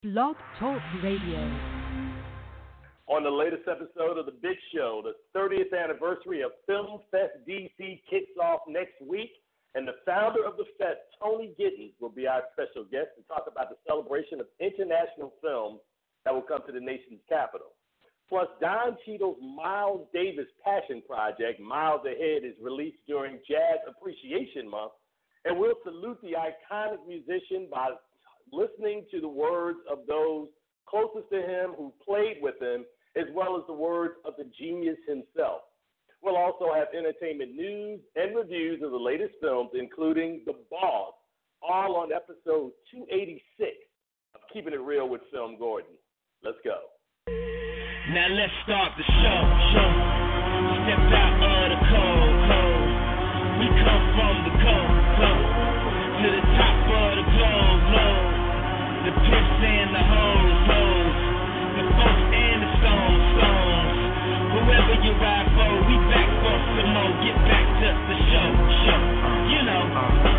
Blog Talk Radio. On the latest episode of The Big Show, the 30th anniversary of Film Fest DC kicks off next week, and the founder of the fest, Tony Gittens, will be our special guest to talk about the celebration of international film that will come to the nation's capital. Plus, Don Cheadle's Miles Davis passion project, Miles Ahead, is released during Jazz Appreciation Month, and we'll salute the iconic musician by listening to the words of those closest to him who played with him, as well as the words of the genius himself. We'll also have entertainment news and reviews of the latest films, including The Boss, all on episode 286 of Keeping It Real with Film Gordon. Let's go. Now let's start the show. Step out of the cold. We come from the cold to the top of the globe. The pimps and the hoes, the folks and the stones. Whoever you ride for, we back for some more. Get back to the show. You know.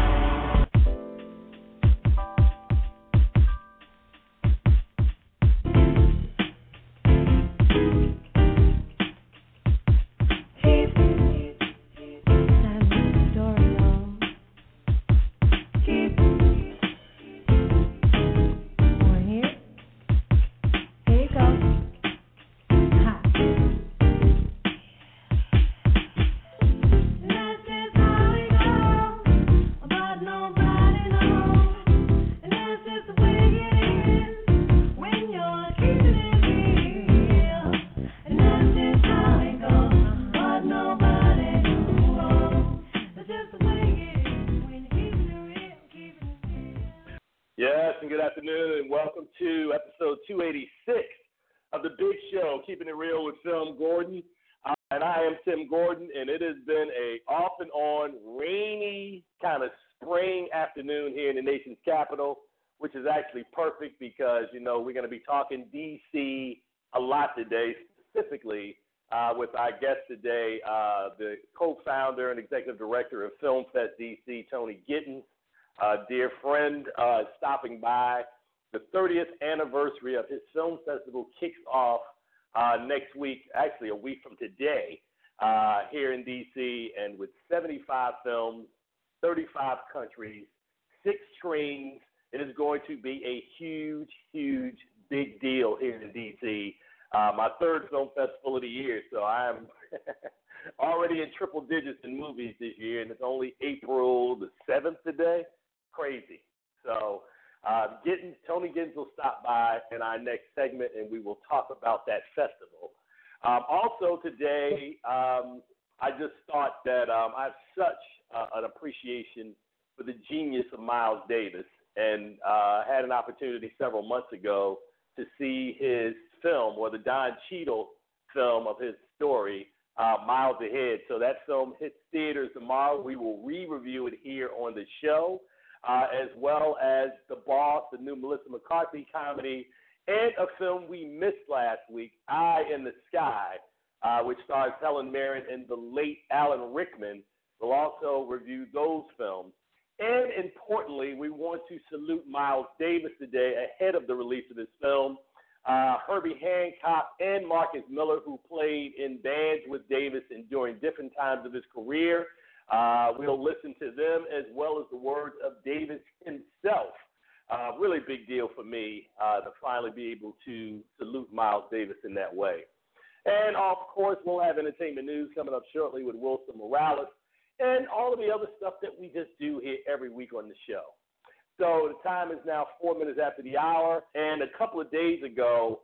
Yes, and good afternoon, and welcome to episode 286 of The Big Show, Keeping It Real with Film Gordon. And I am Tim Gordon, and it has been a off and on rainy kind of spring afternoon here in the nation's capital, which is actually perfect because, you know, we're going to be talking D.C. a lot today, specifically with our guest today, the co-founder and executive director of Film Fest DC, Tony Gittens. Dear friend, stopping by. The 30th anniversary of his film festival kicks off next week, actually a week from today, here in D.C., and with 75 films, 35 countries, 6 screens, it is going to be a huge, big deal here in D.C. My third film festival of the year, so I am already in triple digits in movies this year, and it's only April the 7th today. Crazy. So Tony Gittens will stop by in our next segment, and we will talk about that festival. Also today, I just thought that I have such an appreciation for the genius of Miles Davis, and had an opportunity several months ago to see his film, or the Don Cheadle film of his story, Miles Ahead. So that film hits theaters tomorrow. We will re-review it here on the show. As well as The Boss, the new Melissa McCarthy comedy, and a film we missed last week, Eye in the Sky, which stars Helen Mirren and the late Alan Rickman. We'll also review those films. And importantly, we want to salute Miles Davis today ahead of the release of this film. Herbie Hancock and Marcus Miller, who played in bands with Davis and during different times of his career. We'll listen to them as well as the words of Davis himself. Really big deal for me to finally be able to salute Miles Davis in that way. And, of course, we'll have entertainment news coming up shortly with Wilson Morales and all of the other stuff that we just do here every week on the show. So the time is now 4 minutes after the hour, and a couple of days ago,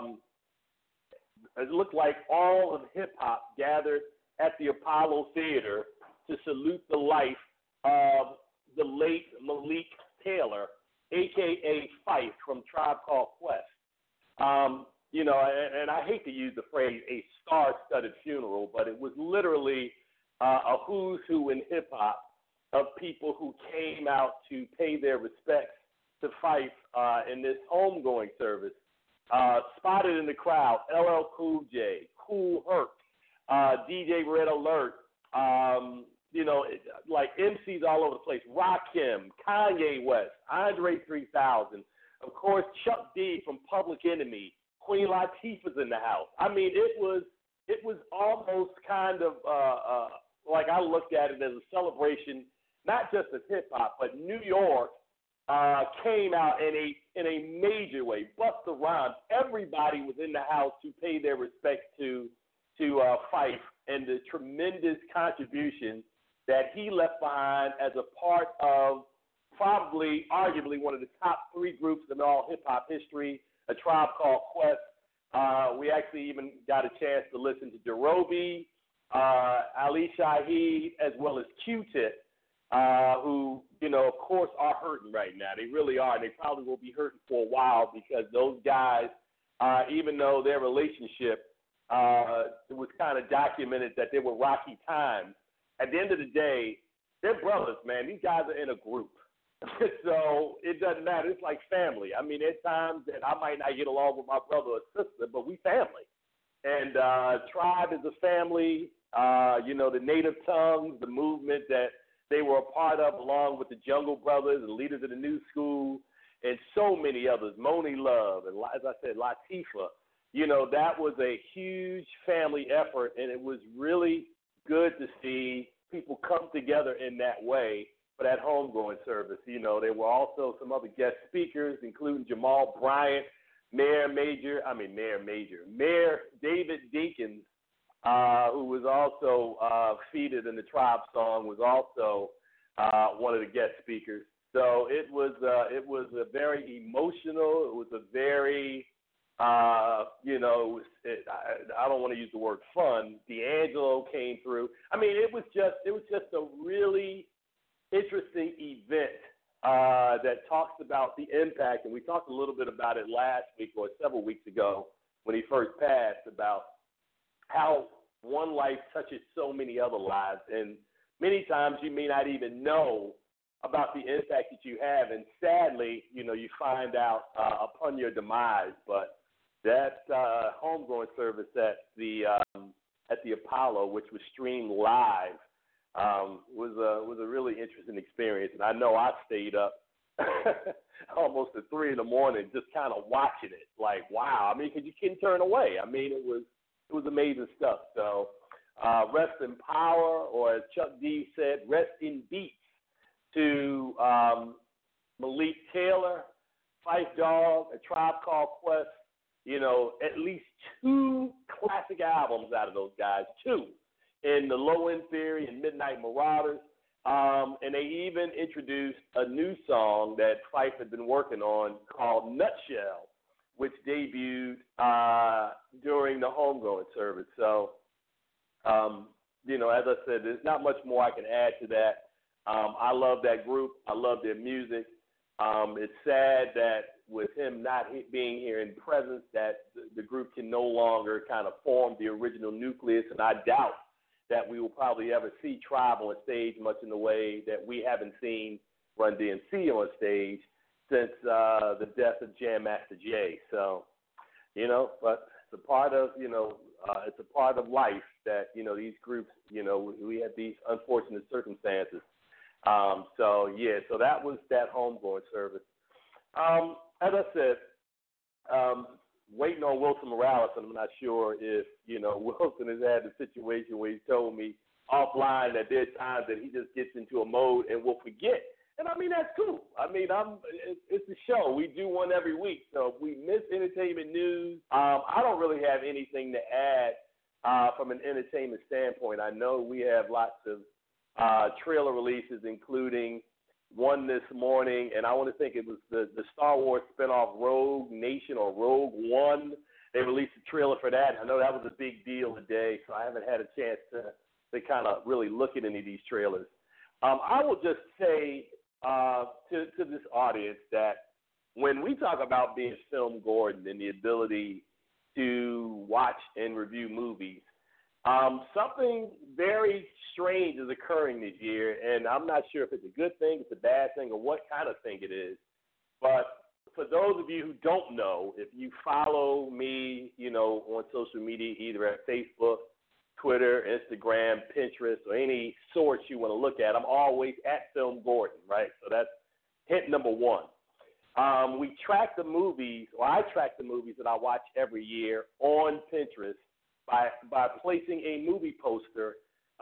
it looked like all of hip-hop gathered at the Apollo Theater to salute the life of the late Malik Taylor, a.k.a. Phife from Tribe Called Quest. You know, and I hate to use the phrase a star-studded funeral, but it was literally a who's who in hip-hop of people who came out to pay their respects to Phife in this homegoing service. Spotted in the crowd, LL Cool J, Kool Herc, DJ Red Alert, you know, like MCs all over the place, Rakim, Kanye West, Andre 3000, Of course, Chuck D from Public Enemy, Queen Latifah's in the house. I mean, it was almost kind of like I looked at it as a celebration, not just of hip hop, but New York came out in a major way. Busta Rhymes, everybody was in the house to pay their respects to Phife and the tremendous contribution that he left behind as a part of probably, arguably, one of the top 3 groups in all hip-hop history, A Tribe Called Quest. We actually even got a chance to listen to Jarobi, Ali Shaheed, as well as Q-Tip, who, of course, are hurting right now. They really are, and they probably will be hurting for a while because those guys, even though their relationship it was kind of documented that there were rocky times, at the end of the day, they're brothers, man. These guys are in a group. So it doesn't matter. It's like family. I mean, there's times that I might not get along with my brother or sister, but we family. And Tribe is a family. The Native Tongues, the movement that they were a part of, along with the Jungle Brothers and leaders of the New School, and so many others, Moni Love, and as I said, Latifah. That was a huge family effort, and it was really good to see people come together in that way for that homegoing service. There were also some other guest speakers, including Jamal Bryant, Mayor David Dinkins, who was also featured in the Tribe song, was also one of the guest speakers. So it was a very emotional. It was a very I don't want to use the word fun. D'Angelo came through. I mean, it was just a really interesting event that talks about the impact, and we talked a little bit about it last week or several weeks ago when he first passed, about how one life touches so many other lives, and many times you may not even know about the impact that you have, and sadly, you find out upon your demise. But that homegoing service at the Apollo, which was streamed live, was a really interesting experience, and I know I stayed up almost at 3 a.m. just kind of watching it. Like, wow! I mean, because you couldn't turn away. I mean, it was amazing stuff. So, rest in power, or as Chuck D said, rest in beats to Malik Taylor, Phife Dawg, A Tribe Called Quest. At least 2 classic albums out of those guys, 2, in the Low End Theory and Midnight Marauders. And they even introduced a new song that Phife had been working on called Nutshell, which debuted during the homegoing service. So, as I said, there's not much more I can add to that. I love that group. I love their music. It's sad that with him not being here in presence, that the group can no longer kind of form the original nucleus, and I doubt that we will probably ever see Tribe on stage much in the way that we haven't seen Run DMC on stage since the death of Jam Master Jay. So, but it's a part of, it's a part of life that, these groups, we have these unfortunate circumstances. So that was that homegoing service. As I said, waiting on Wilson Morales, and I'm not sure if, Wilson has had a situation where he's told me offline that there are times that he just gets into a mode and will forget. And I mean, that's cool. I mean, it's a show. We do one every week. So if we miss entertainment news, I don't really have anything to add from an entertainment standpoint. I know we have lots of trailer releases, including one this morning, and I want to think it was the Star Wars spinoff Rogue Nation or Rogue One. They released a trailer for that. I know that was a big deal today, so I haven't had a chance to kind of really look at any of these trailers. I will just say to this audience that when we talk about being Film Gordon and the ability to watch and review movies, something very strange is occurring this year, and I'm not sure if it's a good thing, it's a bad thing, or what kind of thing it is. But for those of you who don't know, if you follow me, on social media, either at Facebook, Twitter, Instagram, Pinterest, or any source you want to look at, I'm always at Film Gordon, right? So that's hint number one. we track the movies, or I track the movies that I watch every year on Pinterest by placing a movie poster,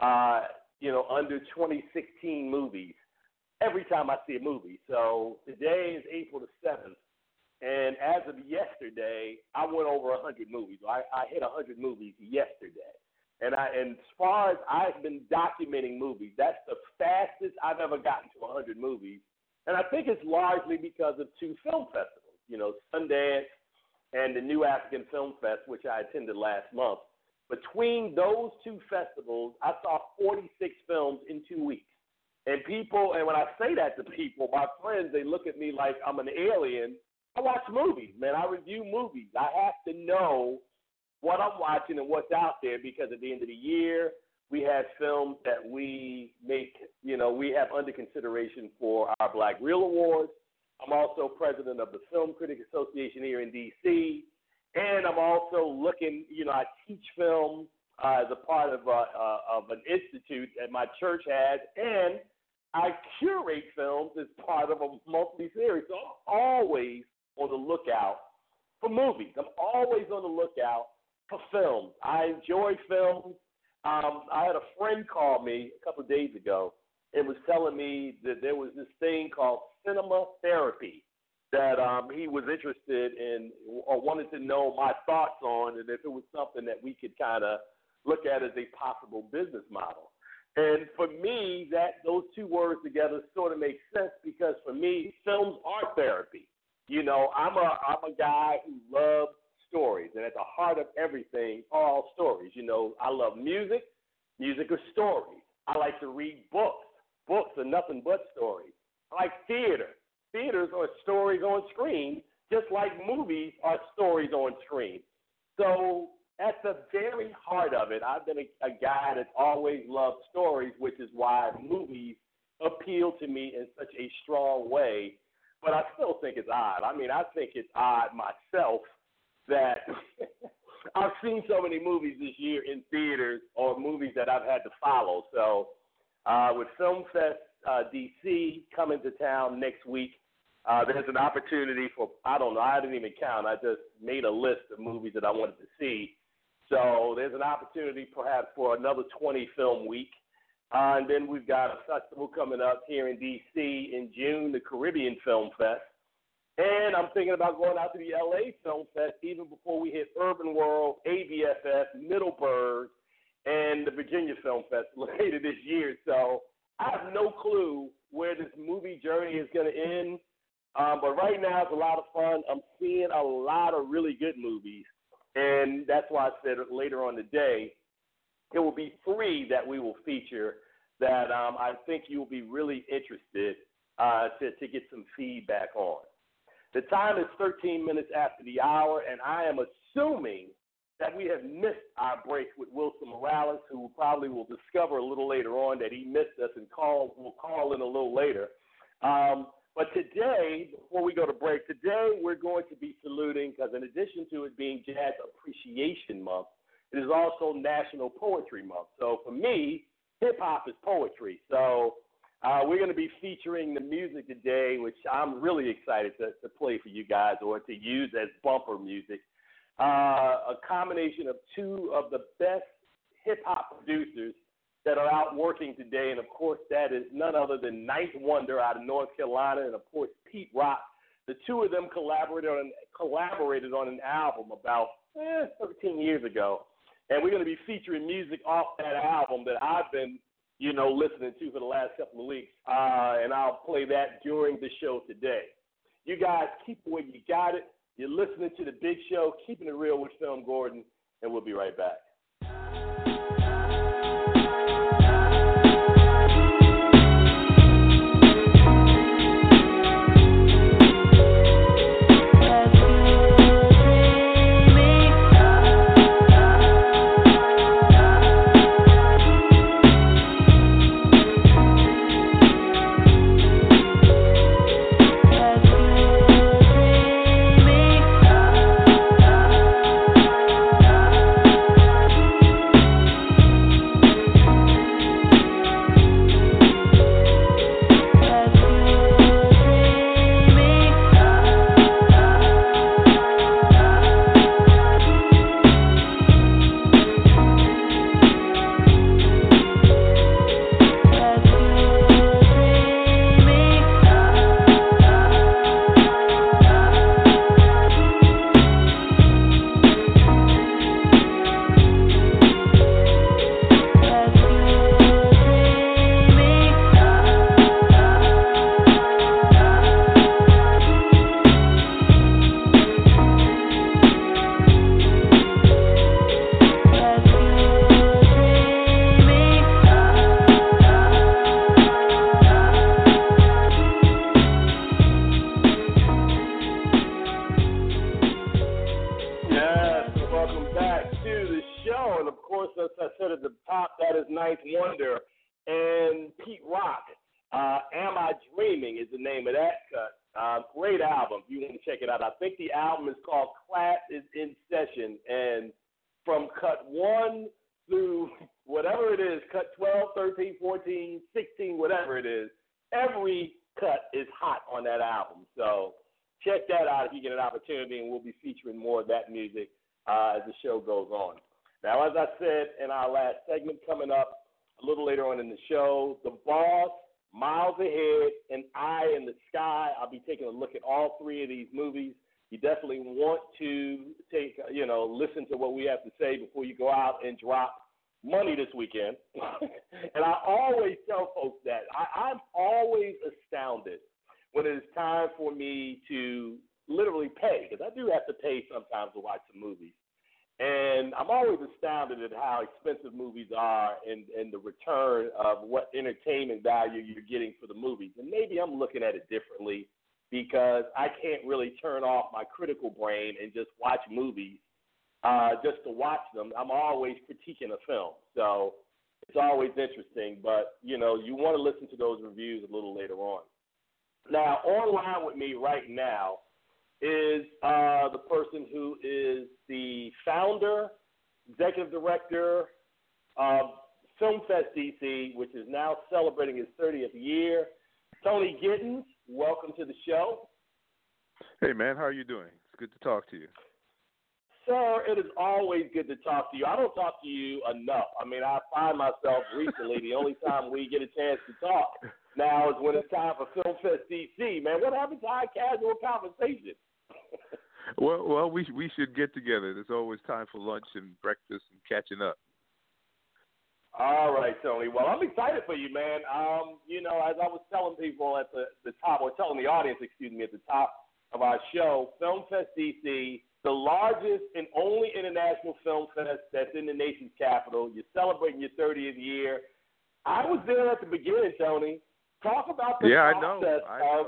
under 2016 movies every time I see a movie. So today is April the 7th, and as of yesterday, I went over 100 movies. I hit 100 movies yesterday. And as far as I've been documenting movies, that's the fastest I've ever gotten to 100 movies. And I think it's largely because of two film festivals, Sundance and the New African Film Fest, which I attended last month. Between those two festivals, I saw 46 films in 2 weeks. And when I say that to people, my friends, they look at me like I'm an alien. I watch movies, man. I review movies. I have to know what I'm watching and what's out there, because at the end of the year, we have films that we make, we have under consideration for our Black Reel Awards. I'm also president of the Film Critics Association here in D.C., and I'm also looking, I teach film as a part of an institute that my church has, and I curate films as part of a monthly series. So I'm always on the lookout for movies. I'm always on the lookout for films. I enjoy films. I had a friend call me a couple of days ago and was telling me that there was this thing called cinema therapy that he was interested in or wanted to know my thoughts on, and if it was something that we could kind of look at as a possible business model. And for me, those two words together sort of make sense, because for me, films are therapy. I'm a guy who loves stories, and at the heart of everything are all stories. I love music. Music is stories. I like to read books. Books are nothing but stories. I like theater. Theaters are stories on screen, just like movies are stories on screen. So at the very heart of it, I've been a guy that's always loved stories, which is why movies appeal to me in such a strong way. But I still think it's odd. I mean, I think it's odd myself that I've seen so many movies this year in theaters, or movies that I've had to follow. So with Film Fest DC coming to town next week, there's an opportunity for, I didn't even count. I just made a list of movies that I wanted to see. So there's an opportunity perhaps for another 20-film week. And then we've got a festival coming up here in D.C. in June, the Caribbean Film Fest. And I'm thinking about going out to the L.A. Film Fest even before we hit Urban World, ABFF, Middleburg, and the Virginia Film Fest later this year. So I have no clue where this movie journey is going to end. But right now it's a lot of fun. I'm seeing a lot of really good movies. And that's why I said later on today, it will be 3 that we will feature that I think you'll be really interested to get some feedback on. The time is 13 minutes after the hour, and I am assuming that we have missed our break with Wilson Morales, who probably will discover a little later on that he missed us and will call in a little later. But today, before we go to break, today we're going to be saluting, because in addition to it being Jazz Appreciation Month, it is also National Poetry Month. So for me, hip-hop is poetry. So we're going to be featuring the music today, which I'm really excited to play for you guys, or to use as bumper music. A combination of 2 of the best hip-hop producers that are out working today. And, of course, that is none other than Ninth Wonder out of North Carolina and, of course, Pete Rock. The 2 of them collaborated on an album about 13 years ago. And we're going to be featuring music off that album that I've been, listening to for the last couple of weeks. And I'll play that during the show today. You guys keep it where you got it. You're listening to The Big Show, Keeping It Real with Film Gordon, and we'll be right back. course, as I said at the top, that is Ninth Wonder. And Pete Rock, Am I Dreaming is the name of that cut. Great album if you want to check it out. I think the album is called Class is in Session. And from cut 1 through whatever it is, cut 12, 13, 14, 16, whatever it is, every cut is hot on that album. So check that out if you get an opportunity, and we'll be featuring more of that music as the show goes on. Now, as I said in our last segment, coming up a little later on in the show, The Boss, Miles Ahead, and Eye in the Sky. I'll be taking a look at all three of these movies. You definitely want to listen to what we have to say before you go out and drop money this weekend. And I always tell folks that. I'm always astounded when it is time for me to literally pay, because I do have to pay sometimes to watch some movies. And I'm always astounded at how expensive movies are and the return of what entertainment value you're getting for the movies. And maybe I'm looking at it differently because I can't really turn off my critical brain and just watch movies just to watch them. I'm always critiquing a film. So it's always interesting. But, you want to listen to those reviews a little later on. Now, online with me right now is the person who is the founder, executive director of FilmFest DC, which is now celebrating its 30th year. Tony Gittins, welcome to the show. Hey, man, how are you doing? It's good to talk to you. Sir, it is always good to talk to you. I don't talk to you enough. I mean, I find myself recently, the only time we get a chance to talk now is when it's time for FilmFest DC. Man, what happened to our casual conversation? Well, we should get together. There's always time for lunch and breakfast and catching up. All right, Tony. Well, I'm excited for you, man. As I was telling people at the top, or telling the audience, at the top of our show, FilmFest DC, the largest and only international film fest that's in the nation's capital. You're celebrating your 30th year. I was there at the beginning, Tony. Talk about the process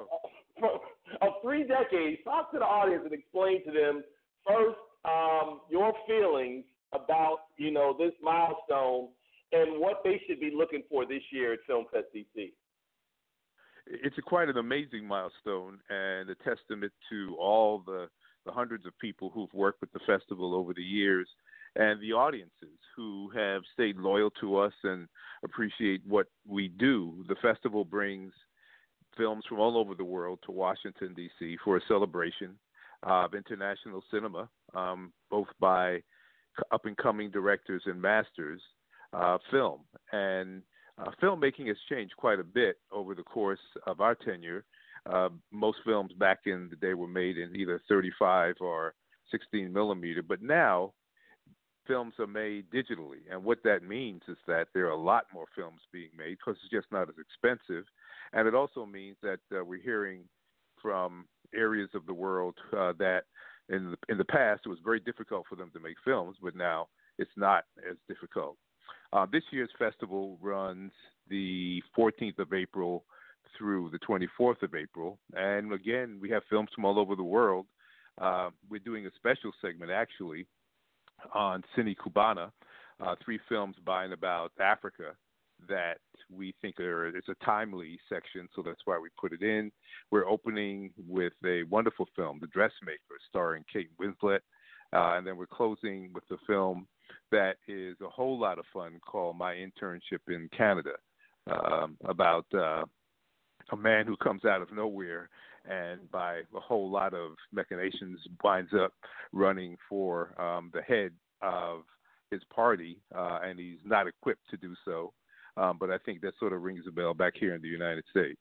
of 3 decades. Talk to the audience and explain to them first your feelings about, this milestone and what they should be looking for this year at FilmFest DC. It's quite an amazing milestone and a testament to all the hundreds of people who've worked with the festival over the years and the audiences who have stayed loyal to us and appreciate what we do. The festival brings films from all over the world to Washington, D.C. for a celebration of international cinema, both by up-and-coming directors and masters, film. And filmmaking has changed quite a bit over the course of our tenure. Most films back in the day were made in either 35 or 16 millimeter, but now films are made digitally. And what that means is that there are a lot more films being made because it's just not as expensive. And it also means that we're hearing from areas of the world that in the past it was very difficult for them to make films, but now it's not as difficult. This year's festival runs the 14th of April through the 24th of April. And again, we have films from all over the world. We're doing a special segment, actually, on Cine Cubana, 3 films by and about Africa that we think it's a timely section, so that's why we put it in. We're opening with a wonderful film, The Dressmaker, starring Kate Winslet. And then we're closing with a film that is a whole lot of fun called My Internship in Canada, about a man who comes out of nowhere and by a whole lot of machinations winds up running for the head of his party, and he's not equipped to do so. But I think that sort of rings a bell back here in the United States.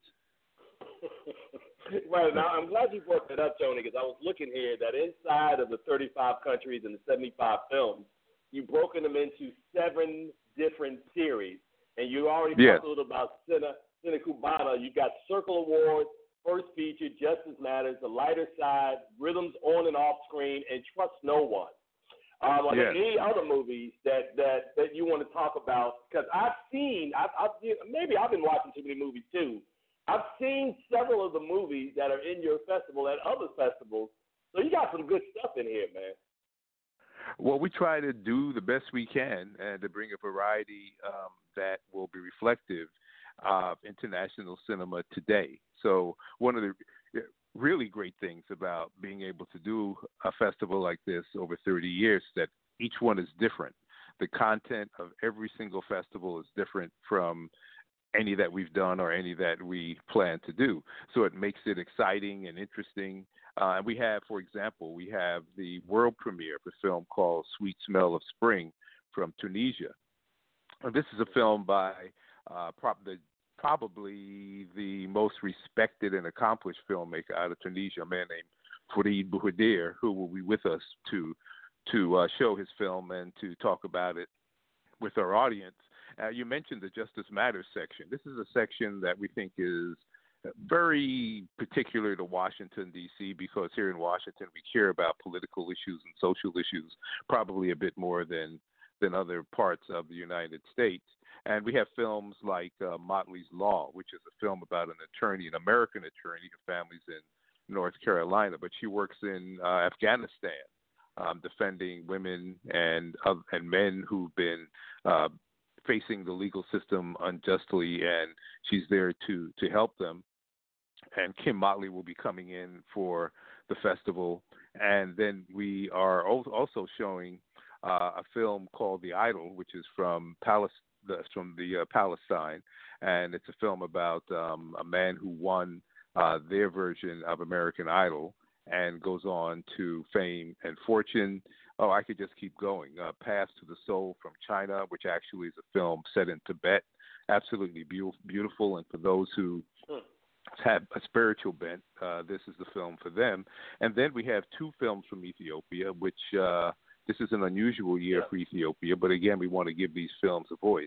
Right. Now, I'm glad you brought that up, Tony, because I was looking here that inside of the 35 countries and the 75 films, you've broken them into 7 different series. And you already talked a little about Cine Cubana. You've got Circle Awards, First Feature, Justice Matters, The Lighter Side, Rhythms On and Off Screen, and Trust No One. Are there any other movies that you want to talk about? Because maybe I've been watching too many movies too. I've seen several of the movies that are in your festival at other festivals. So you got some good stuff in here, man. Well, we try to do the best we can and to bring a variety that will be reflective of international cinema today. So one of the really great things about being able to do a festival like this over 30 years is that each one is different. The content of every single festival is different from any that we've done or any that we plan to do. So it makes it exciting and interesting. We have, for example, we have the world premiere of a film called Sweet Smell of Spring from Tunisia. This is a film by probably the most respected and accomplished filmmaker out of Tunisia, a man named Farid Bouhadir, who will be with us to show his film and to talk about it with our audience. You mentioned the Justice Matters section. This is a section that we think is very particular to Washington, D.C., because here in Washington we care about political issues and social issues probably a bit more than other parts of the United States. And we have films like Motley's Law, which is a film about an attorney, an American attorney, her family's in North Carolina, but she works in Afghanistan, defending women and men who've been facing the legal system unjustly, and she's there to help them. And Kim Motley will be coming in for the festival. And then we are also showing a film called The Idol, which is from Palestine, and it's a film about a man who won their version of American Idol and goes on to fame and fortune. Oh, I could just keep going. Path to the Soul from China, which actually is a film set in Tibet, absolutely beautiful. And for those who have a spiritual bent, this is the film for them. And then we have two films from Ethiopia, which this is an unusual year for Ethiopia, but again, we want to give these films a voice.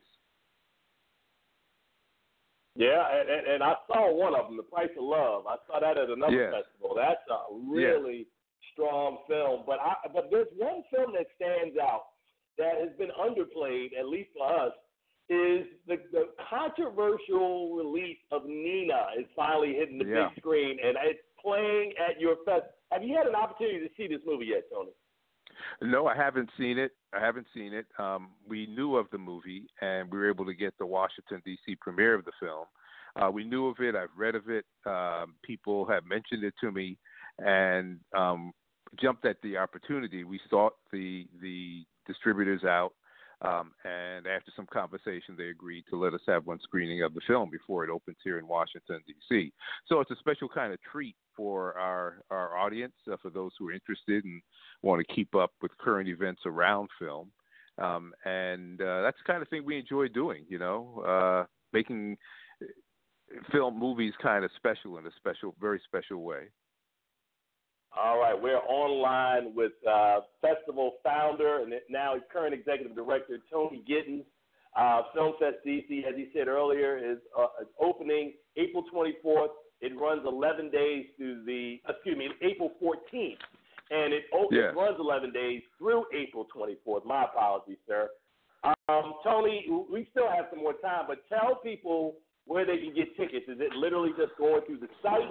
Yeah, and I saw one of them, The Price of Love. I saw that at another festival. That's a really strong film. But there's one film that stands out that has been underplayed, at least for us, is the controversial release of Nina is finally hitting the big screen, and it's playing at your fest. Have you had an opportunity to see this movie yet, Tony? No, I haven't seen it. We knew of the movie, and we were able to get the Washington, D.C. premiere of the film. We knew of it. I've read of it. People have mentioned it to me, and jumped at the opportunity. We sought the distributors out, and after some conversation, they agreed to let us have one screening of the film before it opens here in Washington, D.C. So it's a special kind of treat for our audience, for those who are interested and want to keep up with current events around film. And that's the kind of thing we enjoy doing, making film movies kind of special in a very special way. All right, we're online with festival founder and now current executive director Tony Gittens. Film Fest DC, as he said earlier, is opening April 24th. It runs 11 days through April 14th. And it runs 11 days through April 24th. My apologies, sir. Tony, we still have some more time, but tell people where they can get tickets. Is it literally just going through the site?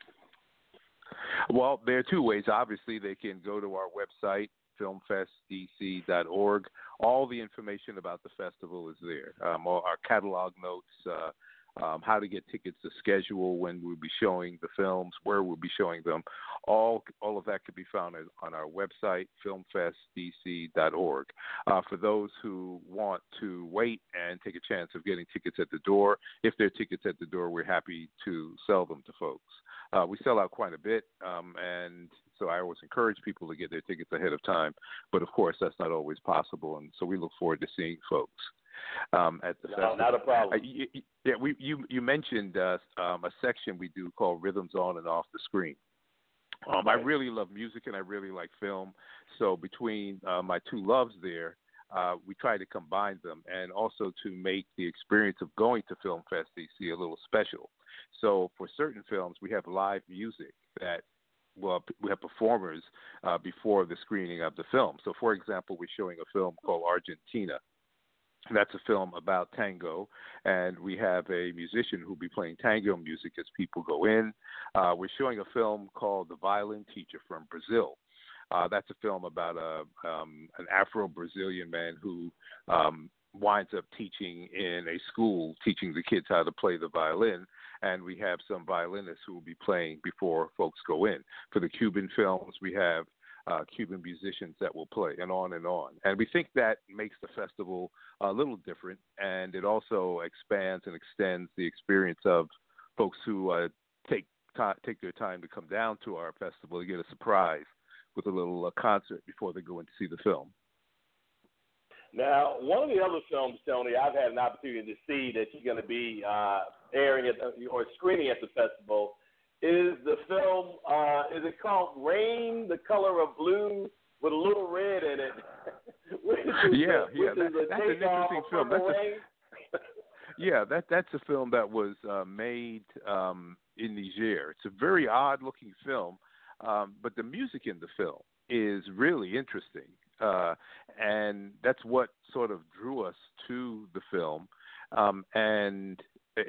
Well, there are two ways. Obviously, they can go to our website, filmfestdc.org. All the information about the festival is there. All our catalog notes, how to get tickets, the schedule, when we'll be showing the films, where we'll be showing them. All of that can be found on our website, filmfestdc.org. For those who want to wait and take a chance of getting tickets at the door, if there are tickets at the door, we're happy to sell them to folks. We sell out quite a bit, and so I always encourage people to get their tickets ahead of time. But, of course, that's not always possible, and so we look forward to seeing folks at the festival. Not a problem. You mentioned a section we do called Rhythms On and Off the Screen. I really love music and I really like film, so between my two loves there, we try to combine them and also to make the experience of going to Film Fest DC a little special. So for certain films, we have live music we have performers before the screening of the film. So, for example, we're showing a film called Argentina. That's a film about tango, and we have a musician who'll be playing tango music as people go in. We're showing a film called The Violin Teacher from Brazil. That's a film about an Afro-Brazilian man who winds up teaching in a school, teaching the kids how to play the violin. And we have some violinists who will be playing before folks go in. For the Cuban films, we have Cuban musicians that will play, and on and on. And we think that makes the festival a little different, and it also expands and extends the experience of folks who take their time to come down to our festival to get a surprise with a little concert before they go in to see the film. Now, one of the other films, Tony, I've had an opportunity to see that you're going to be airing or screening at the festival is the film, is it called Rain, the Color of Blue, with a little red in it? That's an interesting film. That's a film that was made in Niger. It's a very odd-looking film, but the music in the film is really interesting. And that's what sort of drew us to the film. And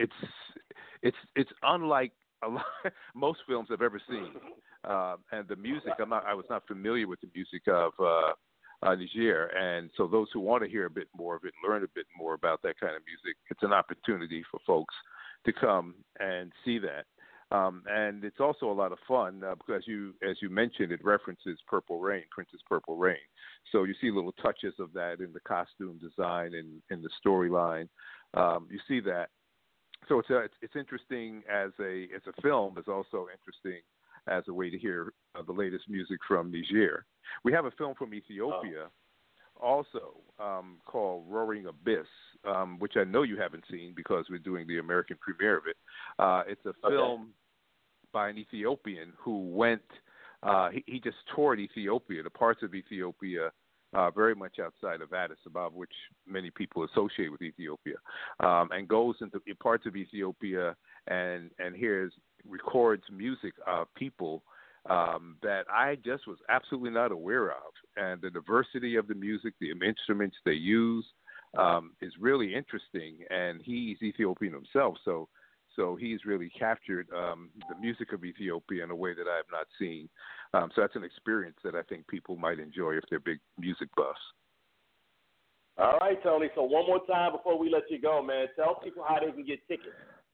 it's unlike most films I've ever seen. And the music, I was not familiar with the music of Niger. And so those who want to hear a bit more of it, learn a bit more about that kind of music, it's an opportunity for folks to come and see that. And it's also a lot of fun because, as you mentioned, it references Purple Rain, Prince's Purple Rain. So you see little touches of that in the costume design and in the storyline. You see that. So it's interesting as a film. It's also interesting as a way to hear the latest music from Niger. We have a film from Ethiopia also called Roaring Abyss, which I know you haven't seen because we're doing the American premiere of it. It's a film by an Ethiopian who went, he just toured Ethiopia, the parts of Ethiopia very much outside of Addis Ababa, which many people associate with Ethiopia, and goes into parts of Ethiopia and records music of people that I just was absolutely not aware of. And the diversity of the music, the instruments they use is really interesting. And he's Ethiopian himself, so he's really captured the music of Ethiopia in a way that I have not seen. So that's an experience that I think people might enjoy if they're big music buffs. All right, Tony. So one more time before we let you go, man, tell people how they can get tickets.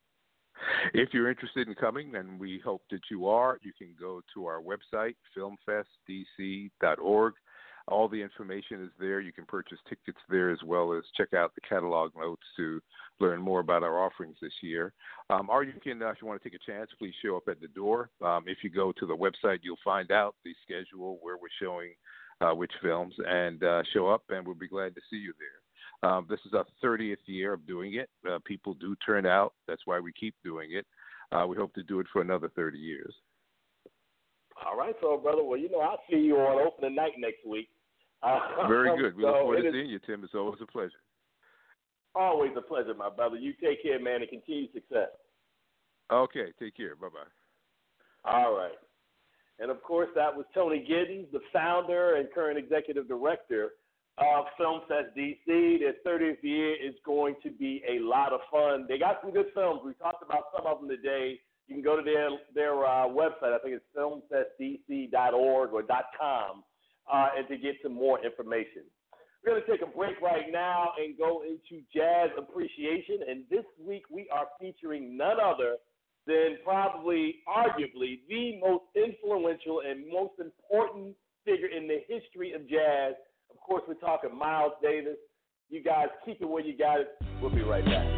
If you're interested in coming, and we hope that you are, you can go to our website, filmfestdc.org. All the information is there. You can purchase tickets there as well as check out the catalog notes to learn more about our offerings this year. Or you can, if you want to take a chance, please show up at the door. If you go to the website, you'll find out the schedule where we're showing which films, and show up, and we'll be glad to see you there. This is our 30th year of doing it. People do turn out. That's why we keep doing it. We hope to do it for another 30 years. All right, so, brother. Well, I'll see you on opening night next week. Very good. We look forward to seeing you, Tim. It's always a pleasure. Always a pleasure, my brother. You take care, man, and continued success. Okay, take care. Bye-bye. All right. And, of course, that was Tony Giddens, the founder and current executive director of FilmFest DC. Their 30th year is going to be a lot of fun. They got some good films. We talked about some of them today. You can go to their website. I think it's filmfestdc.org or .com, and to get some more information. We're going to take a break right now and go into jazz appreciation. And this week we are featuring none other than arguably, the most influential and most important figure in the history of jazz. Of course, we're talking Miles Davis. You guys keep it where you got it. We'll be right back.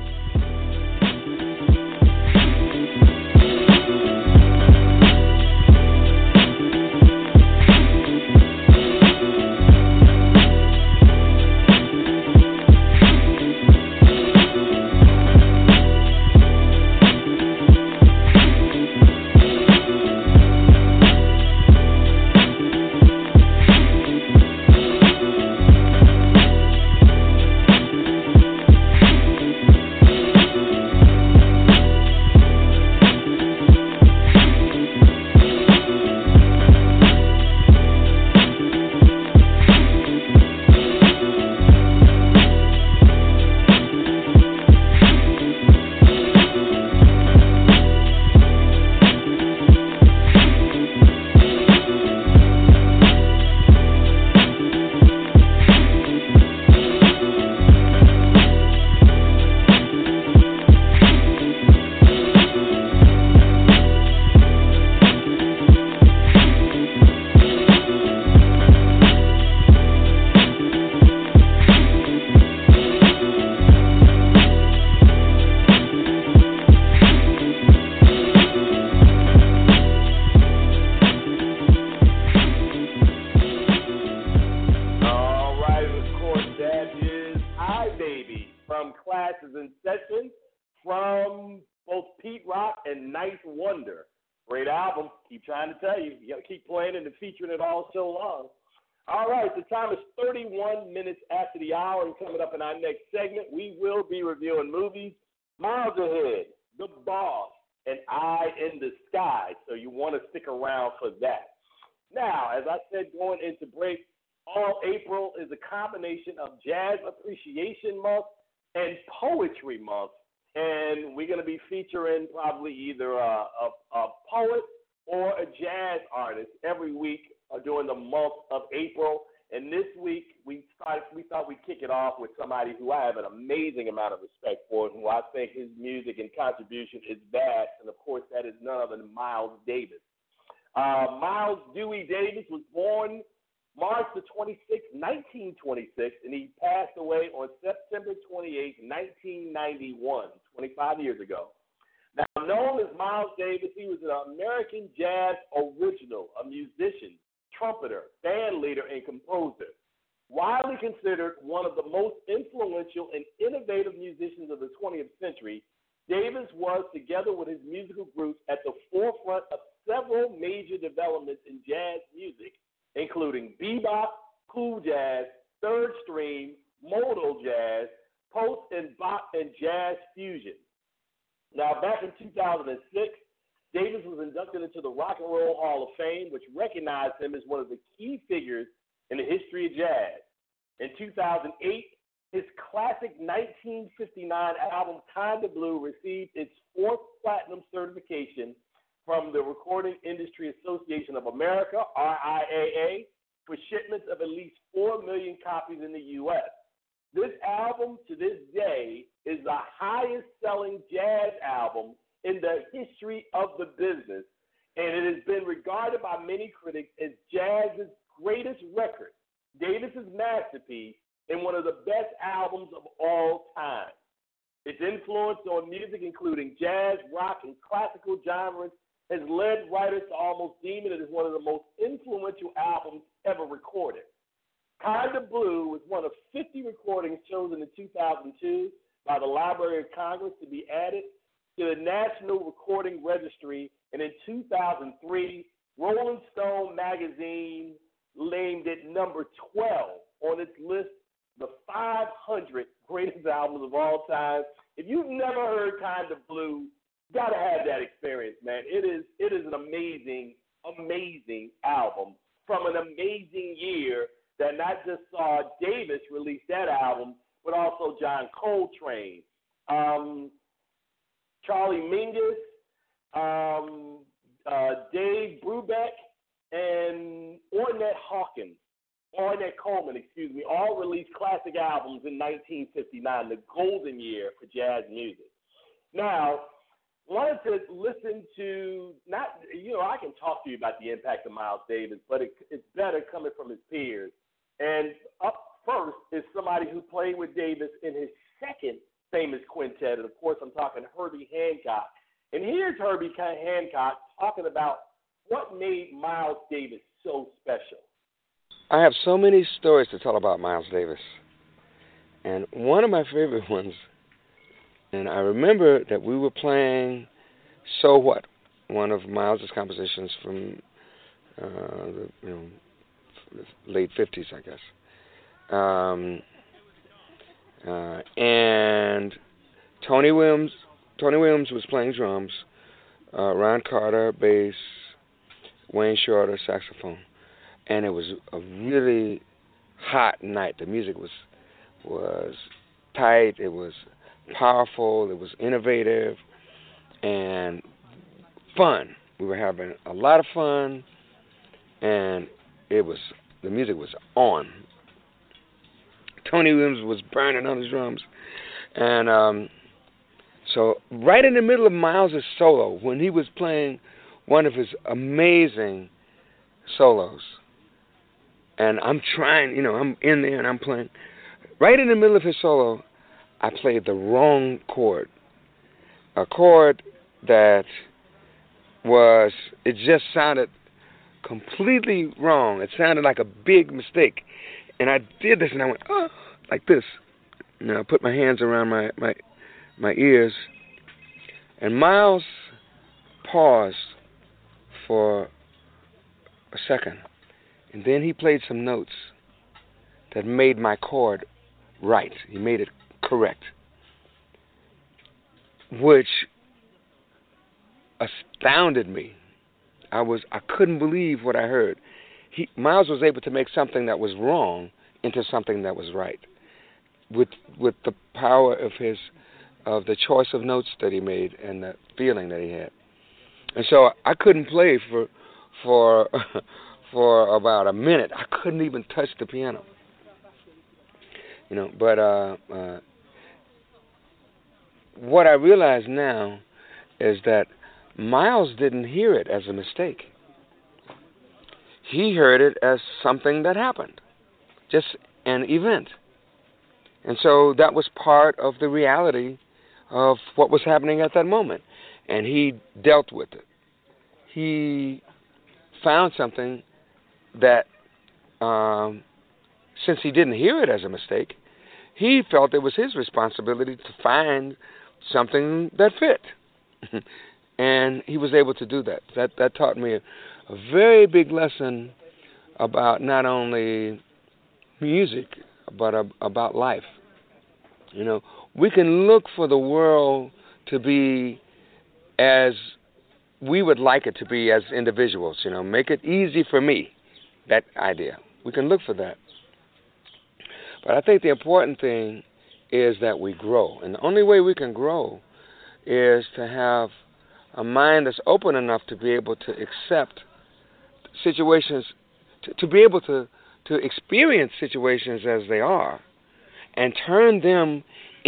is in session from both Pete Rock and Ninth Wonder. Great album. Keep trying to tell you. You got to keep playing it and featuring it all so long. All right, the time is 31 minutes after the hour, and coming up in our next segment, we will be reviewing movies. Miles Ahead, The Boss, and Eye in the Sky, so you want to stick around for that. Now, as I said going into break, all April is a combination of Jazz Appreciation Month and Poetry Month, and we're going to be featuring probably either a poet or a jazz artist every week during the month of April. And this week, we thought we'd kick it off with somebody who I have an amazing amount of respect for, and who I think his music and contribution is vast. And, of course, that is none other than Miles Davis. Miles Dewey Davis was born March the 26th, 1926, and he passed away on September 28th, 1991, 25 years ago. Now, known as Miles Davis, he was an American jazz original, a musician, trumpeter, band leader, and composer. Widely considered one of the most influential and innovative musicians of the 20th century, Davis was, together with his musical groups, at the forefront of several major developments in jazz music, including bebop, cool jazz, third stream, modal jazz, post and bop, and jazz fusion. Now, back in 2006, Davis was inducted into the Rock and Roll Hall of Fame, which recognized him as one of the key figures in the history of jazz. In 2008, his classic 1959 album, Kinda Blue, received its 4th platinum certification from the Recording Industry Association of America, RIAA, for shipments of at least 4 million copies in the U.S. This album, to this day, is the highest-selling jazz album in the history of the business, and it has been regarded by many critics as jazz's greatest record, Davis's masterpiece, and one of the best albums of all time. Its influence on music, including jazz, rock, and classical genres, has led writers to almost deem it as one of the most influential albums ever recorded. Kinda Blue was one of 50 recordings chosen in 2002 by the Library of Congress to be added to the National Recording Registry, and in 2003, Rolling Stone magazine named it number 12 on its list of the 500 greatest albums of all time. If you've never heard Kinda Blue, you got to have that experience, man. It is an amazing, amazing album from an amazing year that not just saw Davis release that album, but also John Coltrane, Charlie Mingus, Dave Brubeck, and Ornette Coleman, all released classic albums in 1959, the golden year for jazz music. Now, wanted to listen to, I can talk to you about the impact of Miles Davis, but it's better coming from his peers. And up first is somebody who played with Davis in his second famous quintet, and of course I'm talking Herbie Hancock. And here's Herbie Hancock talking about what made Miles Davis so special. I have so many stories to tell about Miles Davis. And one of my favorite ones, and I remember that we were playing So What, one of Miles' compositions from the late 50s, I guess. And Tony Williams was playing drums, Ron Carter, bass, Wayne Shorter, saxophone. And it was a really hot night. The music was tight, it was powerful, it was innovative, and fun. We were having a lot of fun, and the music was on. Tony Williams was burning on his drums. And so right in the middle of Miles' solo, when he was playing one of his amazing solos, and I'm trying, I'm in there and I'm playing, right in the middle of his solo, I played the wrong chord. A chord that it just sounded completely wrong. It sounded like a big mistake. And I did this and I went, oh, like this. I put my hands around my my ears, and Miles paused for a second, and then he played some notes that made my chord right. He made it correct, which astounded me. I couldn't believe what I heard. Miles was able to make something that was wrong into something that was right, with the power of the choice of notes that he made and the feeling that he had. And so I couldn't play for about a minute. I couldn't even touch the piano. But what I realize now is that Miles didn't hear it as a mistake. He heard it as something that happened, just an event. And so that was part of the reality of what was happening at that moment. And he dealt with it. He found something that, since he didn't hear it as a mistake, he felt it was his responsibility to find something that fit. And he was able to do that. That taught me a very big lesson about not only music, but about life. We can look for the world to be as we would like it to be as individuals. Make it easy for me, that idea. We can look for that. But I think the important thing is that we grow. And the only way we can grow is to have a mind that's open enough to be able to accept situations, to be able to experience situations as they are and turn them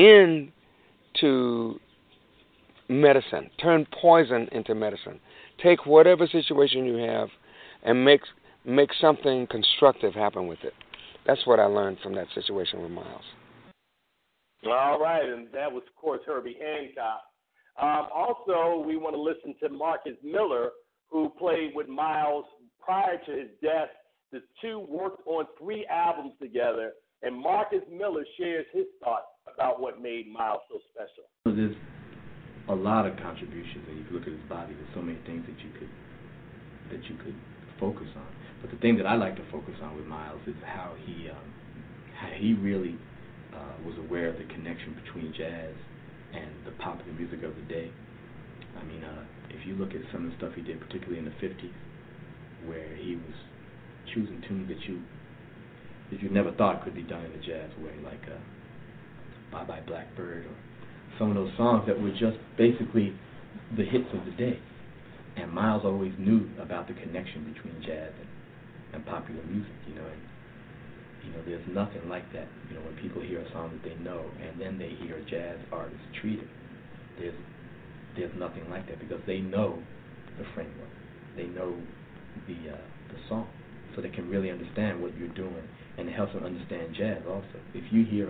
into medicine, turn poison into medicine. Take whatever situation you have and make something constructive happen with it. That's what I learned from that situation with Miles. All right, and that was, of course, Herbie Hancock. Also, we want to listen to Marcus Miller, who played with Miles prior to his death. The two worked on 3 albums together, and Marcus Miller shares his thoughts about what made Miles so special. There's a lot of contributions, and if you look at his body, there's so many things that you could focus on. But the thing that I like to focus on with Miles is how he really was aware of the connection between jazz and the popular music of the day. I mean, if you look at some of the stuff he did, particularly in the 50s, where he was choosing tunes that you never thought could be done in a jazz way, like Bye Bye Blackbird, or some of those songs that were just basically the hits of the day. And Miles always knew about the connection between jazz and popular music, and there's nothing like that. When people hear a song that they know and then they hear a jazz artist treat it, there's nothing like that, because they know the framework, they know the song, so they can really understand what you're doing, and it helps them understand jazz also. If you hear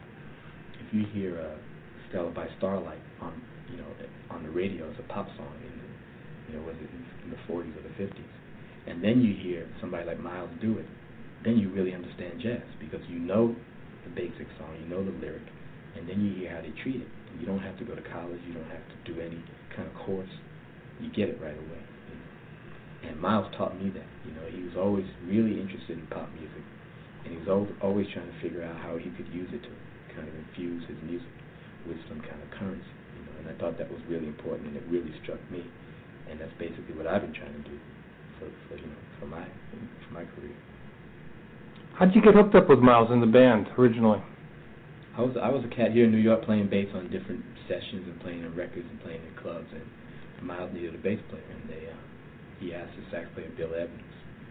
Stella by Starlight on the radio as a pop song was it in the 40s or the 50s, and then you hear somebody like Miles do it, then you really understand jazz, because you know the basic song, you know the lyric, and then you hear how they treat it. And you don't have to go to college, you don't have to do any kind of course, you get it right away. And Miles taught me that. He was always really interested in pop music, and he was always trying to figure out how he could use it to kind of infuse his music with some kind of currency. And I thought that was really important, and it really struck me. And that's basically what I've been trying to do for my career. How'd you get hooked up with Miles in the band originally? I was a cat here in New York playing bass on different sessions and playing on records and playing in clubs, and Miles needed a bass player, and he asked the sax player Bill Evans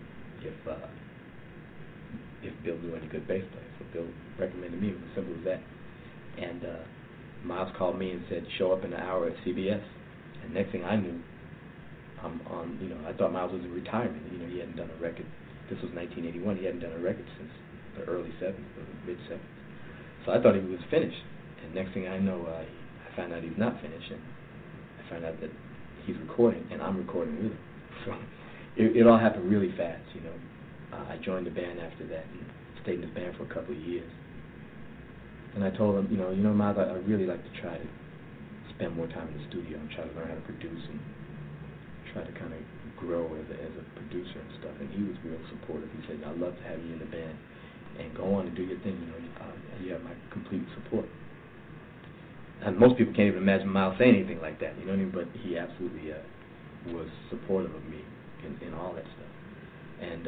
if Bill knew any good bass players. So Bill recommended me. It was as simple as that. And Miles called me and said, show up in an hour at CBS. And next thing I knew, I'm on, I thought Miles was in retirement. He hadn't done a record. This was 1981. He hadn't done a record since the early 70s, or the mid-70s. So I thought he was finished. And next thing I know, I found out he's not finished. And I found out that he's recording, and I'm recording with him. So it all happened really fast, I joined the band after that and stayed in the band for a couple of years. And I told him, Miles, I'd really like to try to spend more time in the studio and try to learn how to produce and try to kind of grow as a producer and stuff. And he was real supportive. He said, "I'd love to have you in the band and go on and do your thing. You know, you have my complete support." And most people can't even imagine Miles saying anything like that. You know what I mean? But he absolutely was supportive of me in all that stuff. And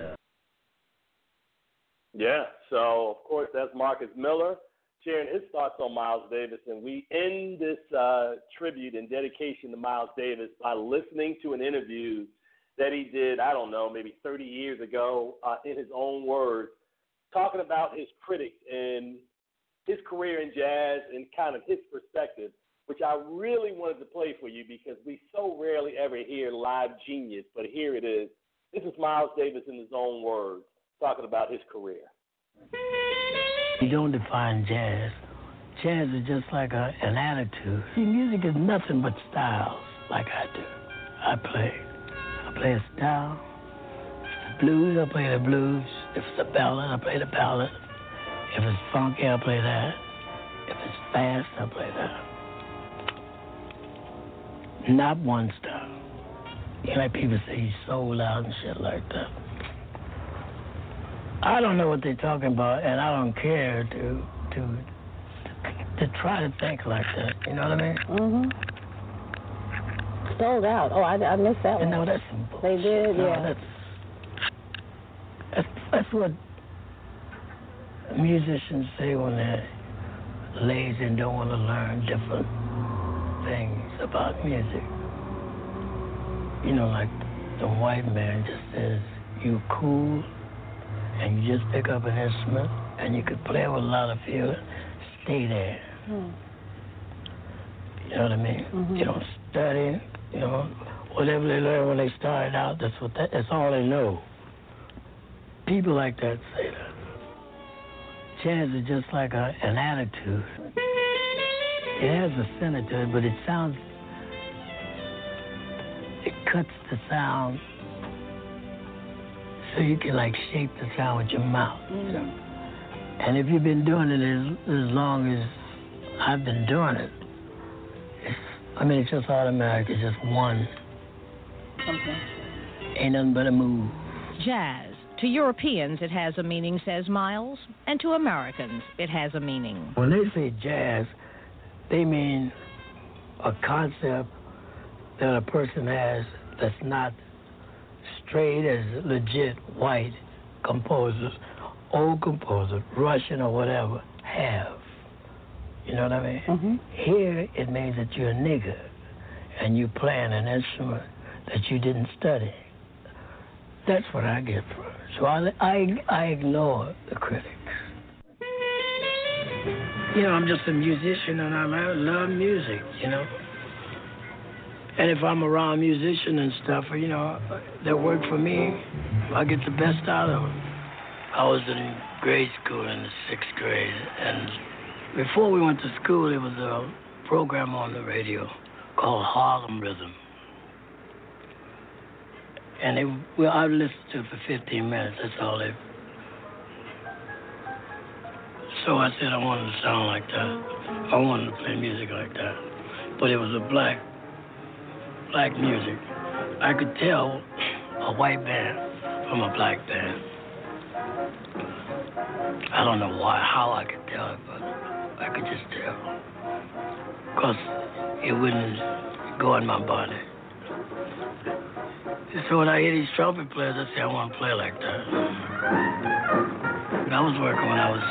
yeah. So of course that's Marcus Miller sharing his thoughts on Miles Davis, and we end this tribute and dedication to Miles Davis by listening to an interview that he did, I don't know, maybe 30 years ago, in his own words, talking about his critics and his career in jazz and kind of his perspective, which I really wanted to play for you because we so rarely ever hear live genius, but here it is. This is Miles Davis in his own words, talking about his career. You don't define jazz. Jazz is just like an attitude. See, music is nothing but styles, like I do. I play a style. If it's blues, I play the blues. If it's a ballad, I play the ballad. If it's funky, I play that. If it's fast, I play that. Not one style. You know, like people say he's sold out and shit like that. I don't know what they're talking about, and I don't care to try to think like that. You know what I mean? Mm-hmm. Sold out. Oh, I missed that one. No, that's some bullshit. They did, no, yeah. That's what musicians say when they're lazy and don't want to learn different things about music. You know, like the white man just says, you cool, and you just pick up an instrument, and you could play with a lot of feeling, stay there. You know what I mean? Mm-hmm. You don't study, you know, whatever they learn when they started out, that's all they know. People like that say that. Jazz is just like an attitude. It has a center to it, but it cuts the sound so you can like shape the sound with your mouth. Mm-hmm. You know? And if you've been doing it as long as I've been doing it, it's just automatic. It's just one. Okay. Ain't nothing but a move. Jazz. To Europeans, it has a meaning, says Miles, and to Americans, it has a meaning. When they say jazz, they mean a concept that a person has that's not straight as legit white composers, old composers, Russian or whatever, have. You know what I mean? Mm-hmm. Here, it means that you're a nigger and you playing an instrument that you didn't study. That's what I get from it. So I ignore the critics. You know, I'm just a musician and I love music, you know. And if I'm around musicians and stuff, you know, that work for me, I get the best out of them. I was in grade school in the 6th grade, and before we went to school, there was a program on the radio called Harlem Rhythm. And I listened to it for 15 minutes, that's all they... So I said I wanted to sound like that. I wanted to play music like that. But it was a black music. I could tell a white band from a black band. I don't know how I could tell it, but I could just tell. Because it wouldn't go in my body. So when I hear these trumpet players, I say I want to play like that. And I was working when I was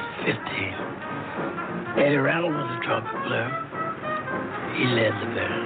15. Eddie Randall was a trumpet player. He led the band.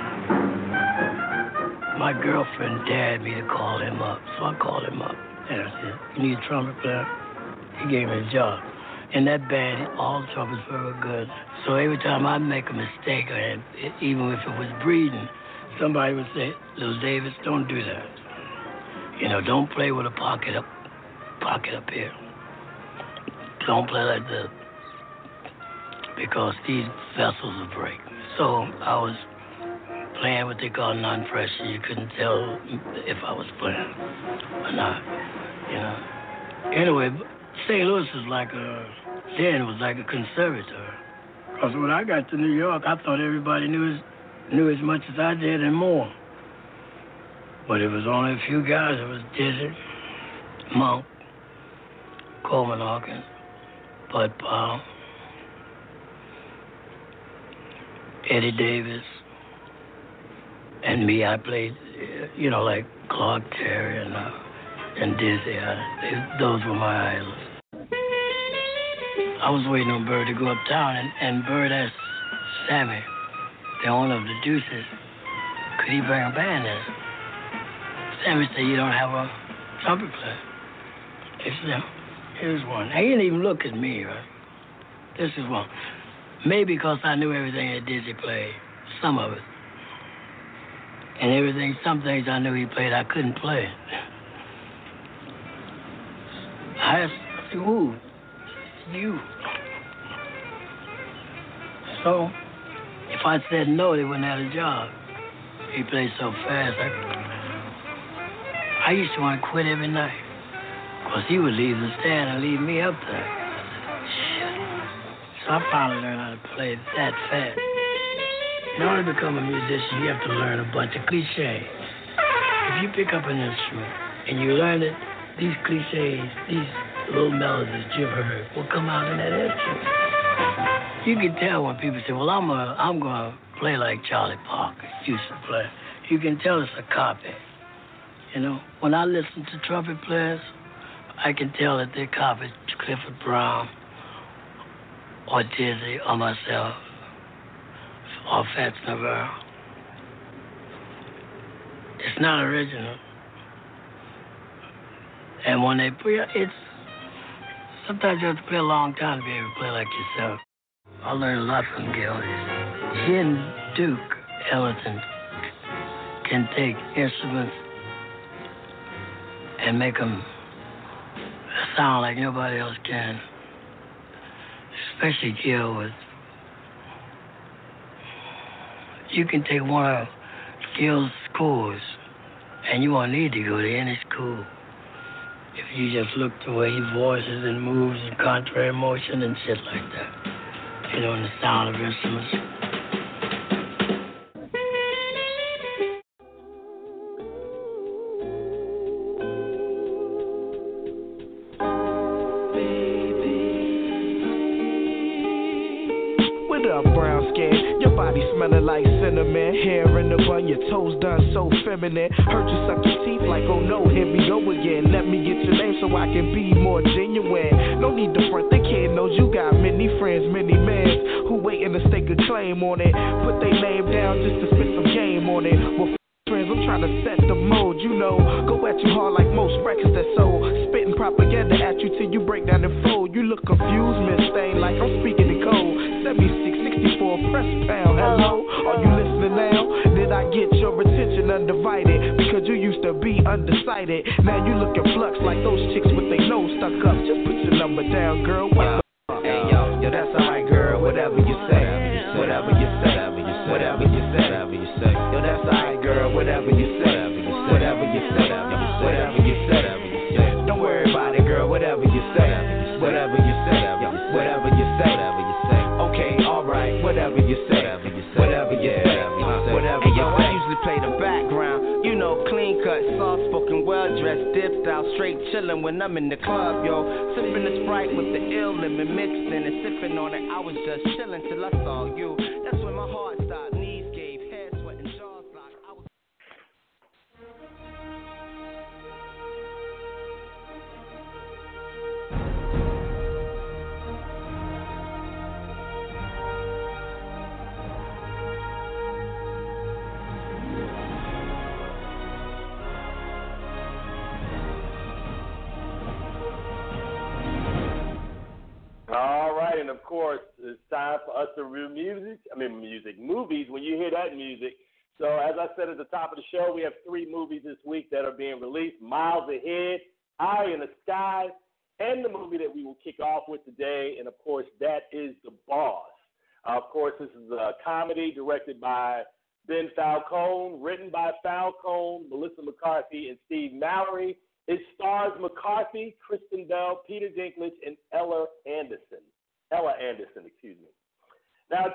My girlfriend dared me to call him up, so I called him up. And I said, you need a trumpet player? He gave me a job. In that band, all the trumpets were good. So every time I'd make a mistake, even if it was breathing, somebody would say, Lil Davis, don't do that. You know, don't play with a pocket up here. Don't play like that. Because these vessels will break. So I was playing what they call non-pressure. You couldn't tell if I was playing or not, you know. Anyway, St. Louis was then was like a conservatory. Because when I got to New York, I thought everybody knew knew as much as I did and more. But it was only a few guys. It was Dizzy, Monk, Coleman Hawkins, Bud Powell, Eddie Davis, and me. I played, like Clark Terry and Dizzy. Those were my idols. I was waiting on Bird to go uptown, and Bird asked Sammy, the owner of the Deuces, could he bring a band in? Sammy said, you don't have a trumpet player. He said, here's one. He didn't even look at me, right? This is one. Maybe because I knew everything that Dizzy played, some of it. And some things I knew he played, I couldn't play. I asked, who? You. So, if I said no, they wouldn't have a job. He played so fast. I used to want to quit every night. Because he would leave the stand and leave me up there. Shit. So I finally learned how to play that fast. In order to become a musician, you have to learn a bunch of cliches. If you pick up an instrument and you learn it, these cliches, these little melodies that you've heard will come out in that instrument. You can tell when people say, well, I'm going to play like Charlie Parker used to play. You can tell it's a copy. When I listen to trumpet players, I can tell that they copied Clifford Brown or Dizzy or myself or Fats Navarro. It's not original. And when they play, sometimes you have to play a long time to be able to play like yourself. I learned a lot from Gil. He and Duke Ellington can take instruments and make them sound like nobody else can. Especially Gil. You can take one of Gil's scores and you won't need to go to any school. If you just look the way he voices and moves and contrary motion and shit like that. And the sound of instruments. What up, brown skin? Your body smelling like cinnamon. Hair in the bun, your toes done so feminine. Heard you suck your teeth like, oh no, here we go again. Let me get your name so I can be more genuine. No need to front, the kid knows you got many friends, many men who waiting to stake a claim on it. Put their name down just to spit some game on it. Well, friends, I'm trying to set the mode, go at you hard like most records that sold. Spitting propaganda at you till you break down and fold. You look confused, Miss Stain, like I'm speaking in code. 7664, press pound, hello? Are you listening now? Did I get your attention undivided? Because you used to be undecided. Now you looking flux like those chicks with their nose stuck up. Just put your number down, girl. What the fuck? Hey, yo, that's alright, girl. Whatever you say. Whatever you say. Whatever you say. Yo, that's alright, girl. Whatever you say. Whatever you say. Whatever you say. Don't worry about it, girl. Whatever you say. Whatever you say. Whatever you say. Okay, alright. Whatever you say. Whatever you say. Whatever you say. I usually play the background. Clean cut, soft spoken, well dressed, dipped out, straight chillin' when I'm in the club, yo. Sipping the Sprite with the ill lemon mixed in and sipping on it. I was just chillin' till I saw you. That's when my heart stopped, knees gave, head sweating, jaws locked. All right, and of course, it's time for us to review movies when you hear that music. So as I said at the top of the show, we have 3 movies this week that are being released: Miles Ahead, Eye in the Sky, and the movie that we will kick off with today, and of course, that is The Boss. Of course, this is a comedy directed by Ben Falcone, written by Falcone, Melissa McCarthy, and Steve Mallory. It stars McCarthy, Kristen Bell, Peter Dinklage, and Ella Anderson. Now, it seems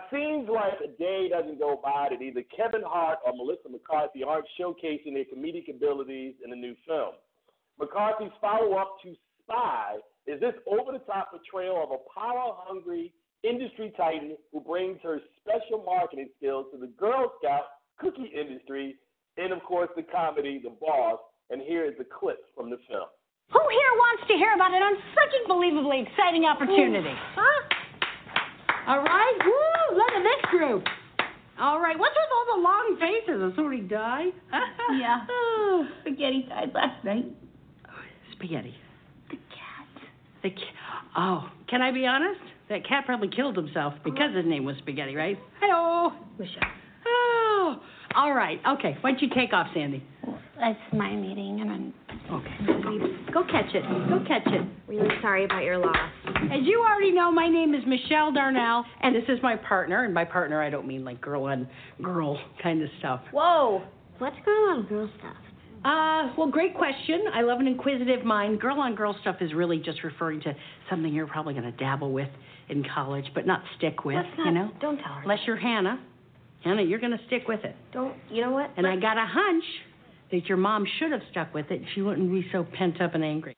seems like a day doesn't go by that either Kevin Hart or Melissa McCarthy aren't showcasing their comedic abilities in the new film. McCarthy's follow-up to Spy is this over-the-top portrayal of a power-hungry industry titan who brings her special marketing skills to the Girl Scout cookie industry and, of course, the comedy The Boss. And here is a clip from the film. Who here wants to hear about an unfreaking-believably exciting opportunity? Huh? All right. Woo! Look at this group. All right. What's with all the long faces? Did somebody die? Yeah. Oh, Spaghetti died last night. Spaghetti. The cat. The Oh, can I be honest? That cat probably killed himself because his name was Spaghetti, right? Hello. Michelle. Oh. All right. Okay. Why don't you take off, Sandy? That's my meeting, and I'm Okay. Go catch it. Go catch it. really sorry about your loss. As you already know, my name is Michelle Darnell, and this is my partner. And by partner, I don't mean like girl on girl kind of stuff. Whoa. What's girl on girl stuff? Well, great question. I love an inquisitive mind. Girl on girl stuff is really just referring to something you're probably going to dabble with in college, but not stick with, you know? Don't tell her. Unless you're Hannah. Hannah, you're going to stick with it. You know what? And I got a hunch that your mom should have stuck with it. She wouldn't be so pent up and angry.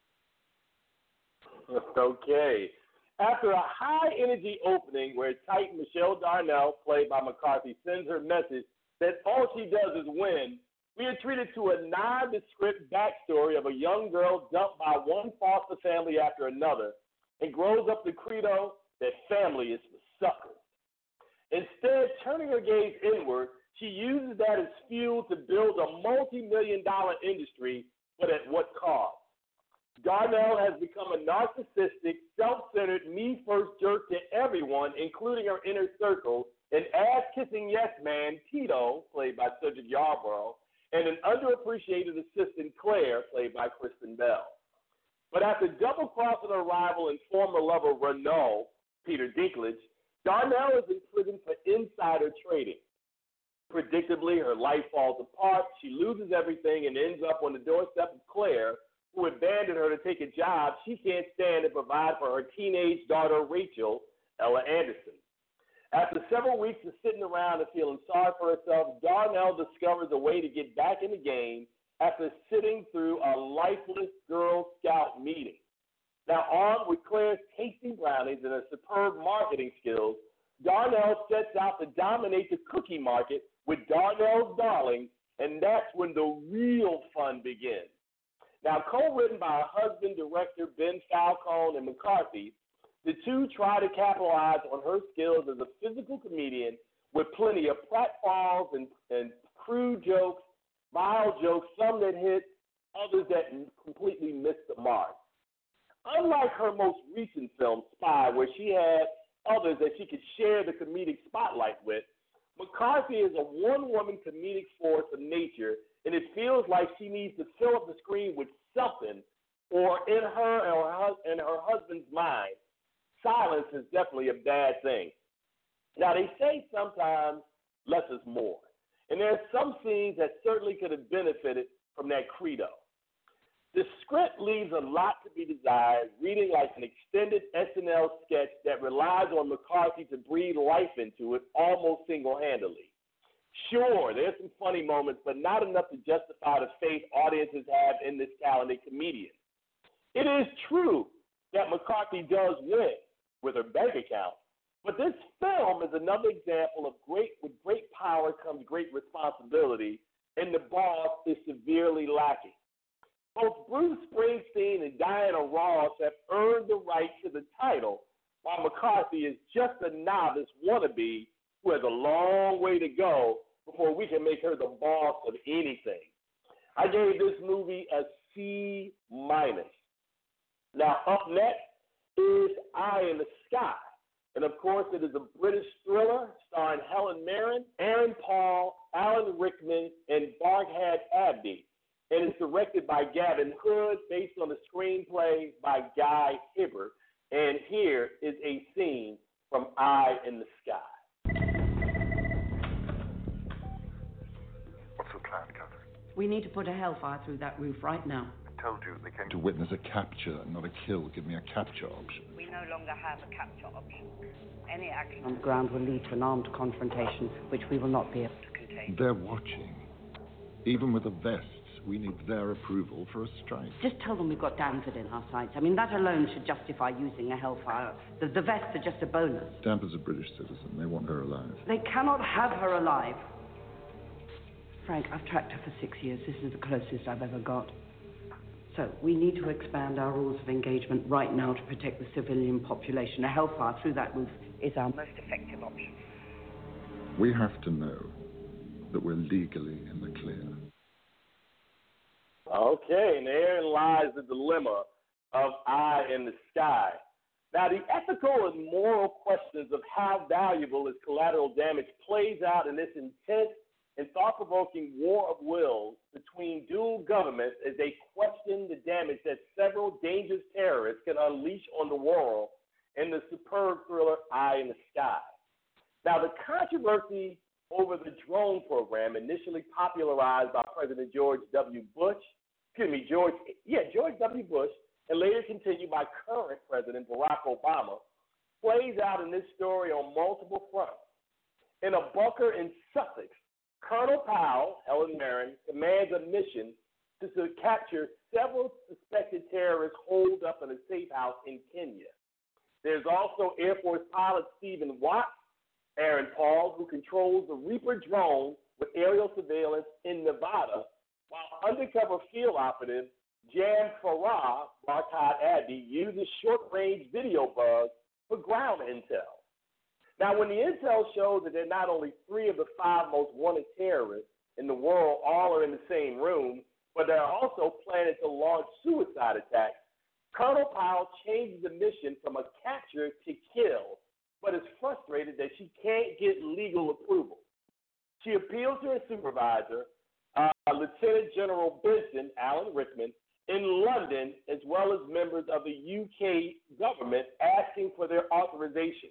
Okay. After a high-energy opening where Titan Michelle Darnell, played by McCarthy, sends her message that all she does is win, we are treated to a nondescript backstory of a young girl dumped by one foster family after another and grows up the credo that family is for suckers. Instead, turning her gaze inward, she uses that as fuel to build a multi-million-dollar industry, but at what cost? Darnell has become a narcissistic, self-centered, me-first jerk to everyone, including her inner circle, an ass-kissing yes-man, Tito, played by Cedric Yarborough, and an underappreciated assistant, Claire, played by Kristen Bell. But after double-crossing her rival and former lover, Renault, Peter Dinklage, Darnell is in prison for insider trading. Predictably, her life falls apart, she loses everything, and ends up on the doorstep of Claire, who abandoned her to take a job she can't stand and provide for her teenage daughter, Rachel, Ella Anderson. After several weeks of sitting around and feeling sorry for herself, Darnell discovers a way to get back in the game after sitting through a lifeless Girl Scout meeting. Now, armed with Claire's tasty brownies and her superb marketing skills, Darnell sets out to dominate the cookie market with Darnell's Darlings, and that's when the real fun begins. Now, co-written by her husband, director Ben Falcone and McCarthy, the two try to capitalize on her skills as a physical comedian with plenty of pratfalls and crude jokes, vile jokes, some that hit, others that completely missed the mark. Unlike her most recent film, Spy, where she had others that she could share the comedic spotlight with, McCarthy is a one-woman comedic force of nature, and it feels like she needs to fill up the screen with something, or in her husband's mind, silence is definitely a bad thing. Now, they say sometimes less is more, and there are some scenes that certainly could have benefited from that credo. The script leaves a lot to be desired, reading like an extended SNL sketch that relies on McCarthy to breathe life into it almost single-handedly. Sure, there's some funny moments, but not enough to justify the faith audiences have in this talented comedian. It is true that McCarthy does win with her bank account, but this film is another example of with great power comes great responsibility, and The Boss is severely lacking. Both Bruce Springsteen and Diana Ross have earned the right to the title, while McCarthy is just a novice wannabe who has a long way to go before we can make her the boss of anything. I gave this movie a C-. Now, up next is Eye in the Sky. And, of course, it is a British thriller starring Helen Mirren, Aaron Paul, Alan Rickman, and Farhad Abdi. And it's directed by Gavin Hood, based on a screenplay by Guy Hibbert. And here is a scene from Eye in the Sky. What's the plan, Catherine? We need to put a hellfire through that roof right now. I told you they came to witness a capture, not a kill. Give me a capture option. We we no longer have a capture option. Any action on the ground will lead to an armed confrontation, which we will not be able to contain. They're watching. Even with the vests, we need their approval for a strike. Just tell them we've got Danford in our sights. I mean, that alone should justify using a Hellfire. The vests are just a bonus. Danford's a British citizen. They want her alive. They cannot have her alive. Frank, I've tracked her for 6 years. This is the closest I've ever got. So, we need to expand our rules of engagement right now to protect the civilian population. A Hellfire through that roof is our most effective option. We have to know that we're legally in the clear. Okay, and therein lies the dilemma of Eye in the Sky. Now, the ethical and moral questions of how valuable is collateral damage plays out in this intense and thought-provoking war of wills between dual governments as they question the damage that several dangerous terrorists can unleash on the world in the superb thriller Eye in the Sky. Now, the controversy over the drone program, initially popularized by President George W. Bush, and later continued by current President Barack Obama, plays out in this story on multiple fronts. In a bunker in Sussex, Colonel Powell, Helen Mirren, commands a mission to capture several suspected terrorists holed up in a safe house in Kenya. There's also Air Force pilot Stephen Watts, Aaron Paul, who controls the Reaper drone with aerial surveillance in Nevada, while undercover field operative Jan Farah Barkhad Abdi uses short-range video buzz for ground intel. Now, when the intel shows that there are not only 3 of the 5 most wanted terrorists in the world all are in the same room, but they're also planning to launch suicide attacks, Colonel Powell changes the mission from a capture to kill, but is frustrated that she can't get legal approval. She appeals to her supervisor, Lieutenant General Benson, Alan Rickman, in London, as well as members of the UK government, asking for their authorization.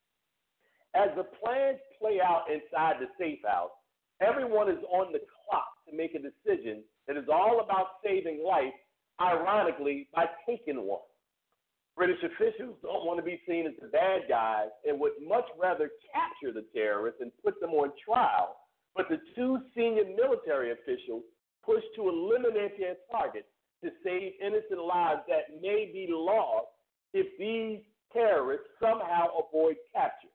As the plans play out inside the safe house, everyone is on the clock to make a decision that is all about saving life, ironically, by taking one. British officials don't want to be seen as the bad guys and would much rather capture the terrorists and put them on trial, but the 2 senior military officials push to eliminate their targets to save innocent lives that may be lost if these terrorists somehow avoid capture.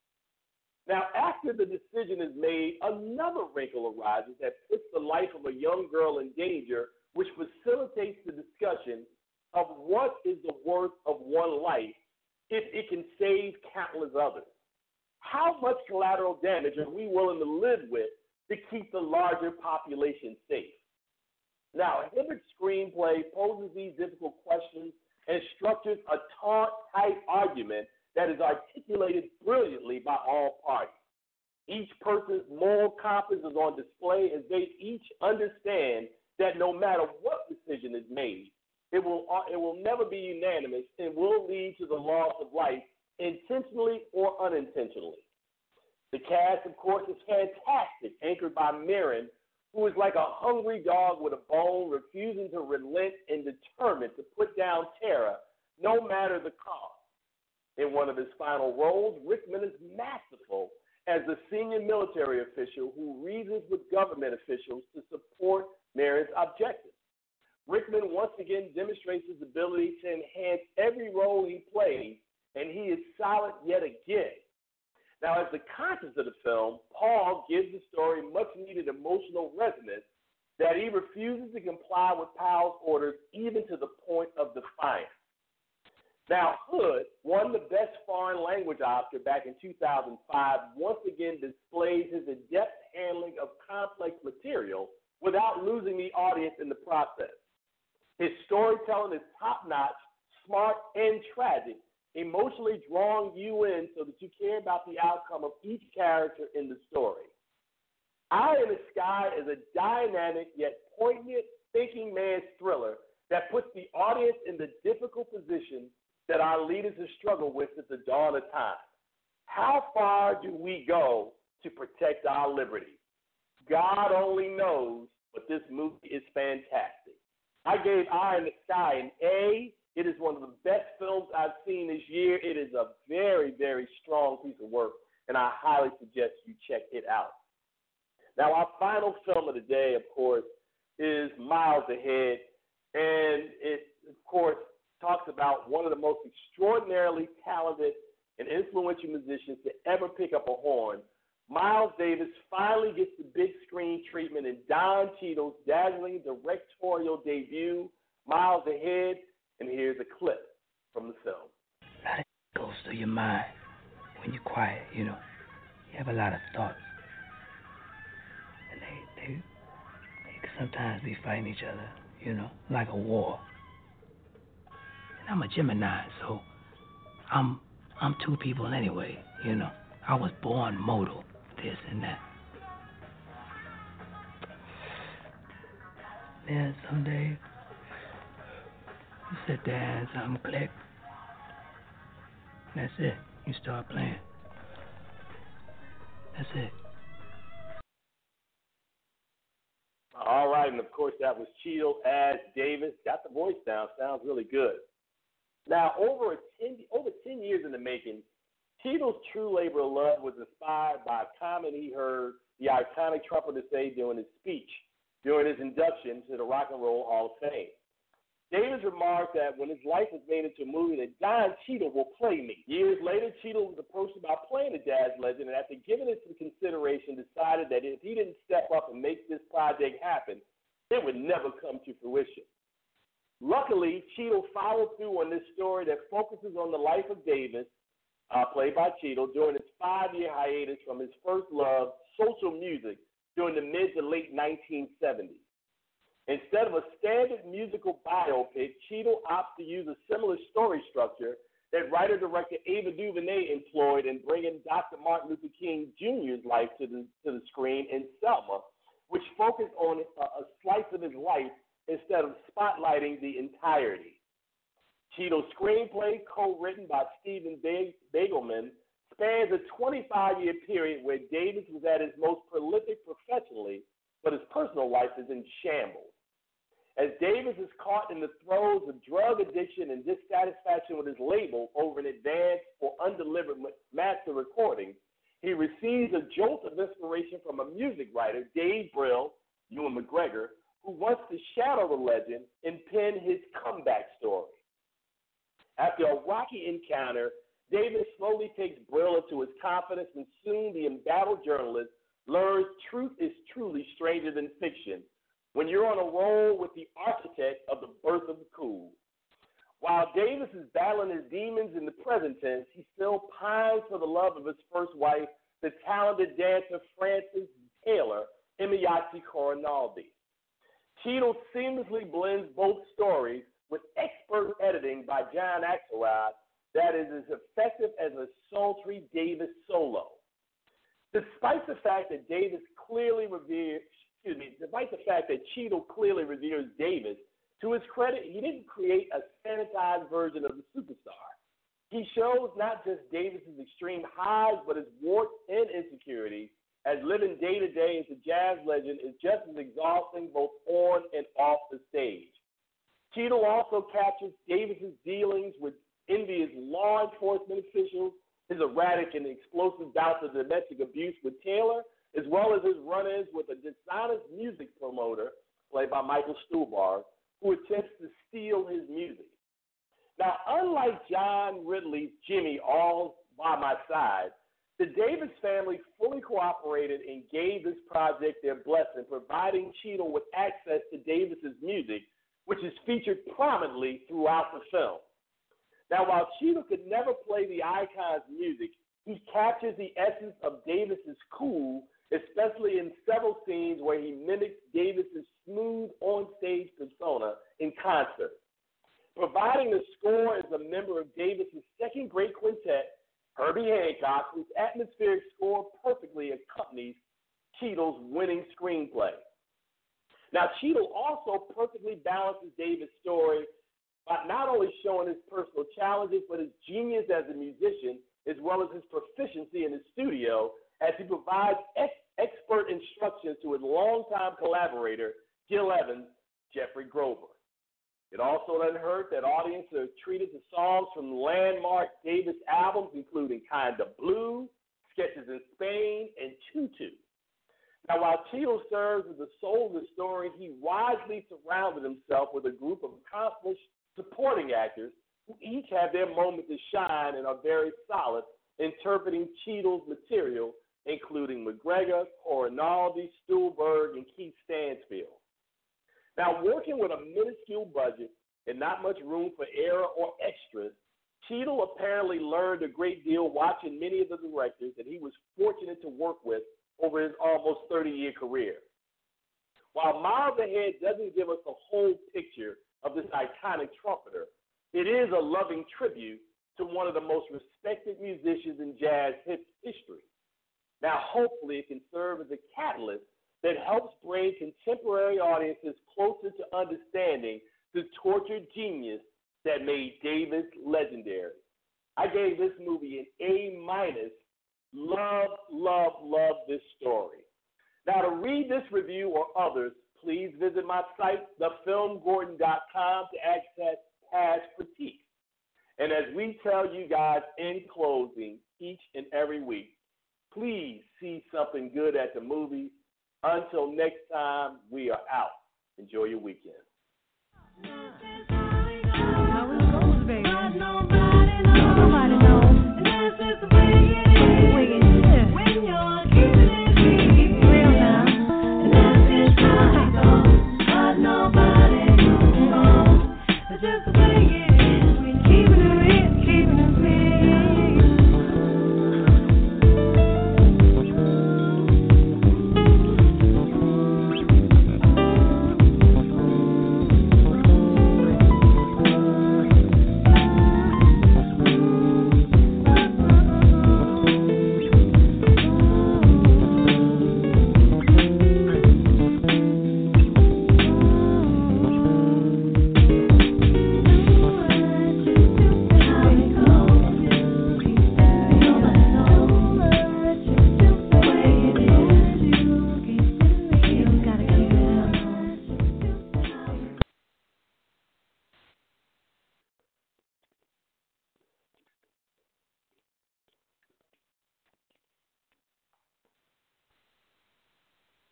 Now, after the decision is made, another wrinkle arises that puts the life of a young girl in danger, which facilitates the discussion of what is the worth of one life if it can save countless others. How much collateral damage are we willing to live with to keep the larger population safe? Now, Hibbert's screenplay poses these difficult questions and structures a taunt-type argument that is articulated brilliantly by all parties. Each person's moral compass is on display as they each understand that no matter what decision is made, it will never be unanimous and will lead to the loss of life intentionally or unintentionally. The cast, of course, is fantastic, anchored by Mirren, who is like a hungry dog with a bone, refusing to relent and determined to put down terror no matter the cost. In one of his final roles, Rickman is masterful as the senior military official who reasons with government officials to support Mirren's objectives. Rickman once again demonstrates his ability to enhance every role he plays, and he is solid yet again. Now, as the conscience of the film, Paul gives the story much-needed emotional resonance that he refuses to comply with Powell's orders even to the point of defiance. Now, Hood won the Best Foreign Language Oscar back in 2005, once again displays his adept handling of complex material without losing the audience in the process. His storytelling is top-notch, smart, and tragic, emotionally drawing you in so that you care about the outcome of each character in the story. Eye in the Sky is a dynamic yet poignant thinking man's thriller that puts the audience in the difficult position that our leaders have struggled with at the dawn of time. How far do we go to protect our liberty? God only knows, but this movie is fantastic. I gave Eye in the Sky an A It is one of the best films I've seen this year. It is a very, very strong piece of work, and I highly suggest you check it out. Now, our final film of the day, of course, is Miles Ahead, and it, of course, talks about one of the most extraordinarily talented and influential musicians to ever pick up a horn. Miles Davis finally gets the big screen treatment in Don Cheadle's dazzling directorial debut, Miles Ahead, and here's a clip from the film. A lot of goes through your mind when you're quiet, you know. You have a lot of thoughts. And they can sometimes be fighting each other, you know, like a war. And I'm a Gemini, so I'm two people anyway, you know. I was born modal, this and that. Then someday, you sit there and something click. That's it. You start playing. That's it. All right, and of course that was Cheadle as Davis. Got the voice down. Sounds really good. Now, over 10 years in the making, Cheadle's true labor of love was inspired by a comment he heard the iconic trumpeter say during his speech during his induction to the Rock and Roll Hall of Fame. Davis remarked that when his life was made into a movie, that Don Cheadle will play me. Years later, Cheadle was approached about playing the jazz legend, and after giving it some consideration, decided that if he didn't step up and make this project happen, it would never come to fruition. Luckily, Cheadle followed through on this story that focuses on the life of Davis, played by Cheadle, during his 5-year hiatus from his first love, social music, during the mid to late 1970s. Instead of a standard musical biopic, Cheadle opts to use a similar story structure that writer-director Ava DuVernay employed in bringing Dr. Martin Luther King Jr.'s life to the screen in Selma, which focused on a slice of his life instead of spotlighting the entirety. Cheadle's screenplay, co-written by Stephen Bagelman, spans a 25-year period where Davis was at his most prolific professionally, but his personal life is in shambles. As Davis is caught in the throes of drug addiction and dissatisfaction with his label over an advanced or undelivered master recording, he receives a jolt of inspiration from a music writer, Dave Brill, Ewan McGregor, who wants to shadow the legend and pen his comeback story. After a rocky encounter, Davis slowly takes Brill into his confidence, and soon the embattled journalist learns truth is truly stranger than fiction when you're on a roll with the architect of the birth of the cool. While Davis is battling his demons in the present tense, he still pines for the love of his first wife, the talented dancer Frances Taylor Imiyachi Corinaldi. Cheadle seamlessly blends both stories with expert editing by John Axelrod that is as effective as a sultry Davis solo. Despite the fact that Cheadle clearly reveres Davis, to his credit, he didn't create a sanitized version of the superstar. He shows not just Davis's extreme highs, but his warts and insecurities, as living day to day as a jazz legend is just as exhausting both on and off the stage. Cheadle also captures Davis's dealings with envious law enforcement officials, his erratic and explosive bouts of domestic abuse with Taylor, as well as his run-ins with a dishonest music promoter, played by Michael Stuhlbarg, who attempts to steal his music. Now, unlike John Ridley's Jimmy, All by My Side, the Davis family fully cooperated and gave this project their blessing, providing Cheadle with access to Davis's music, which is featured prominently throughout the film. Now, while Cheadle could never play the icon's music, he captures the essence of Davis's cool, especially in several scenes where he mimics Davis's smooth on-stage persona in concert. Providing the score is a member of Davis's second great quintet, Herbie Hancock, whose atmospheric score perfectly accompanies Cheadle's winning screenplay. Now, Cheadle also perfectly balances Davis' story by not only showing his personal challenges, but his genius as a musician, as well as his proficiency in the studio, as he provides expert instructions to his longtime collaborator, Gil Evans, Jeffrey Grover. It also doesn't hurt that audiences are treated to songs from landmark Davis albums, including Kinda Blue, Sketches in Spain, and Tutu. Now, while Cheadle serves as the soul of the story, he wisely surrounded himself with a group of accomplished supporting actors who each have their moment to shine and are very solid interpreting Cheadle's material, including McGregor, Corinaldi, Stuhlberg, and Keith Stansfield. Now, working with a minuscule budget and not much room for error or extras, Cheadle apparently learned a great deal watching many of the directors that he was fortunate to work with over his almost 30-year career. While Miles Ahead doesn't give us the whole picture of this iconic trumpeter, it is a loving tribute to one of the most respected musicians in jazz history. Now, hopefully, it can serve as a catalyst that helps bring contemporary audiences closer to understanding the tortured genius that made Davis legendary. I gave this movie an A-. Love, love, love this story. Now, to read this review or others, please visit my site, thefilmgordon.com, to access past critiques. And as we tell you guys in closing each and every week, please see something good at the movies. Until next time, we are out. Enjoy your weekend.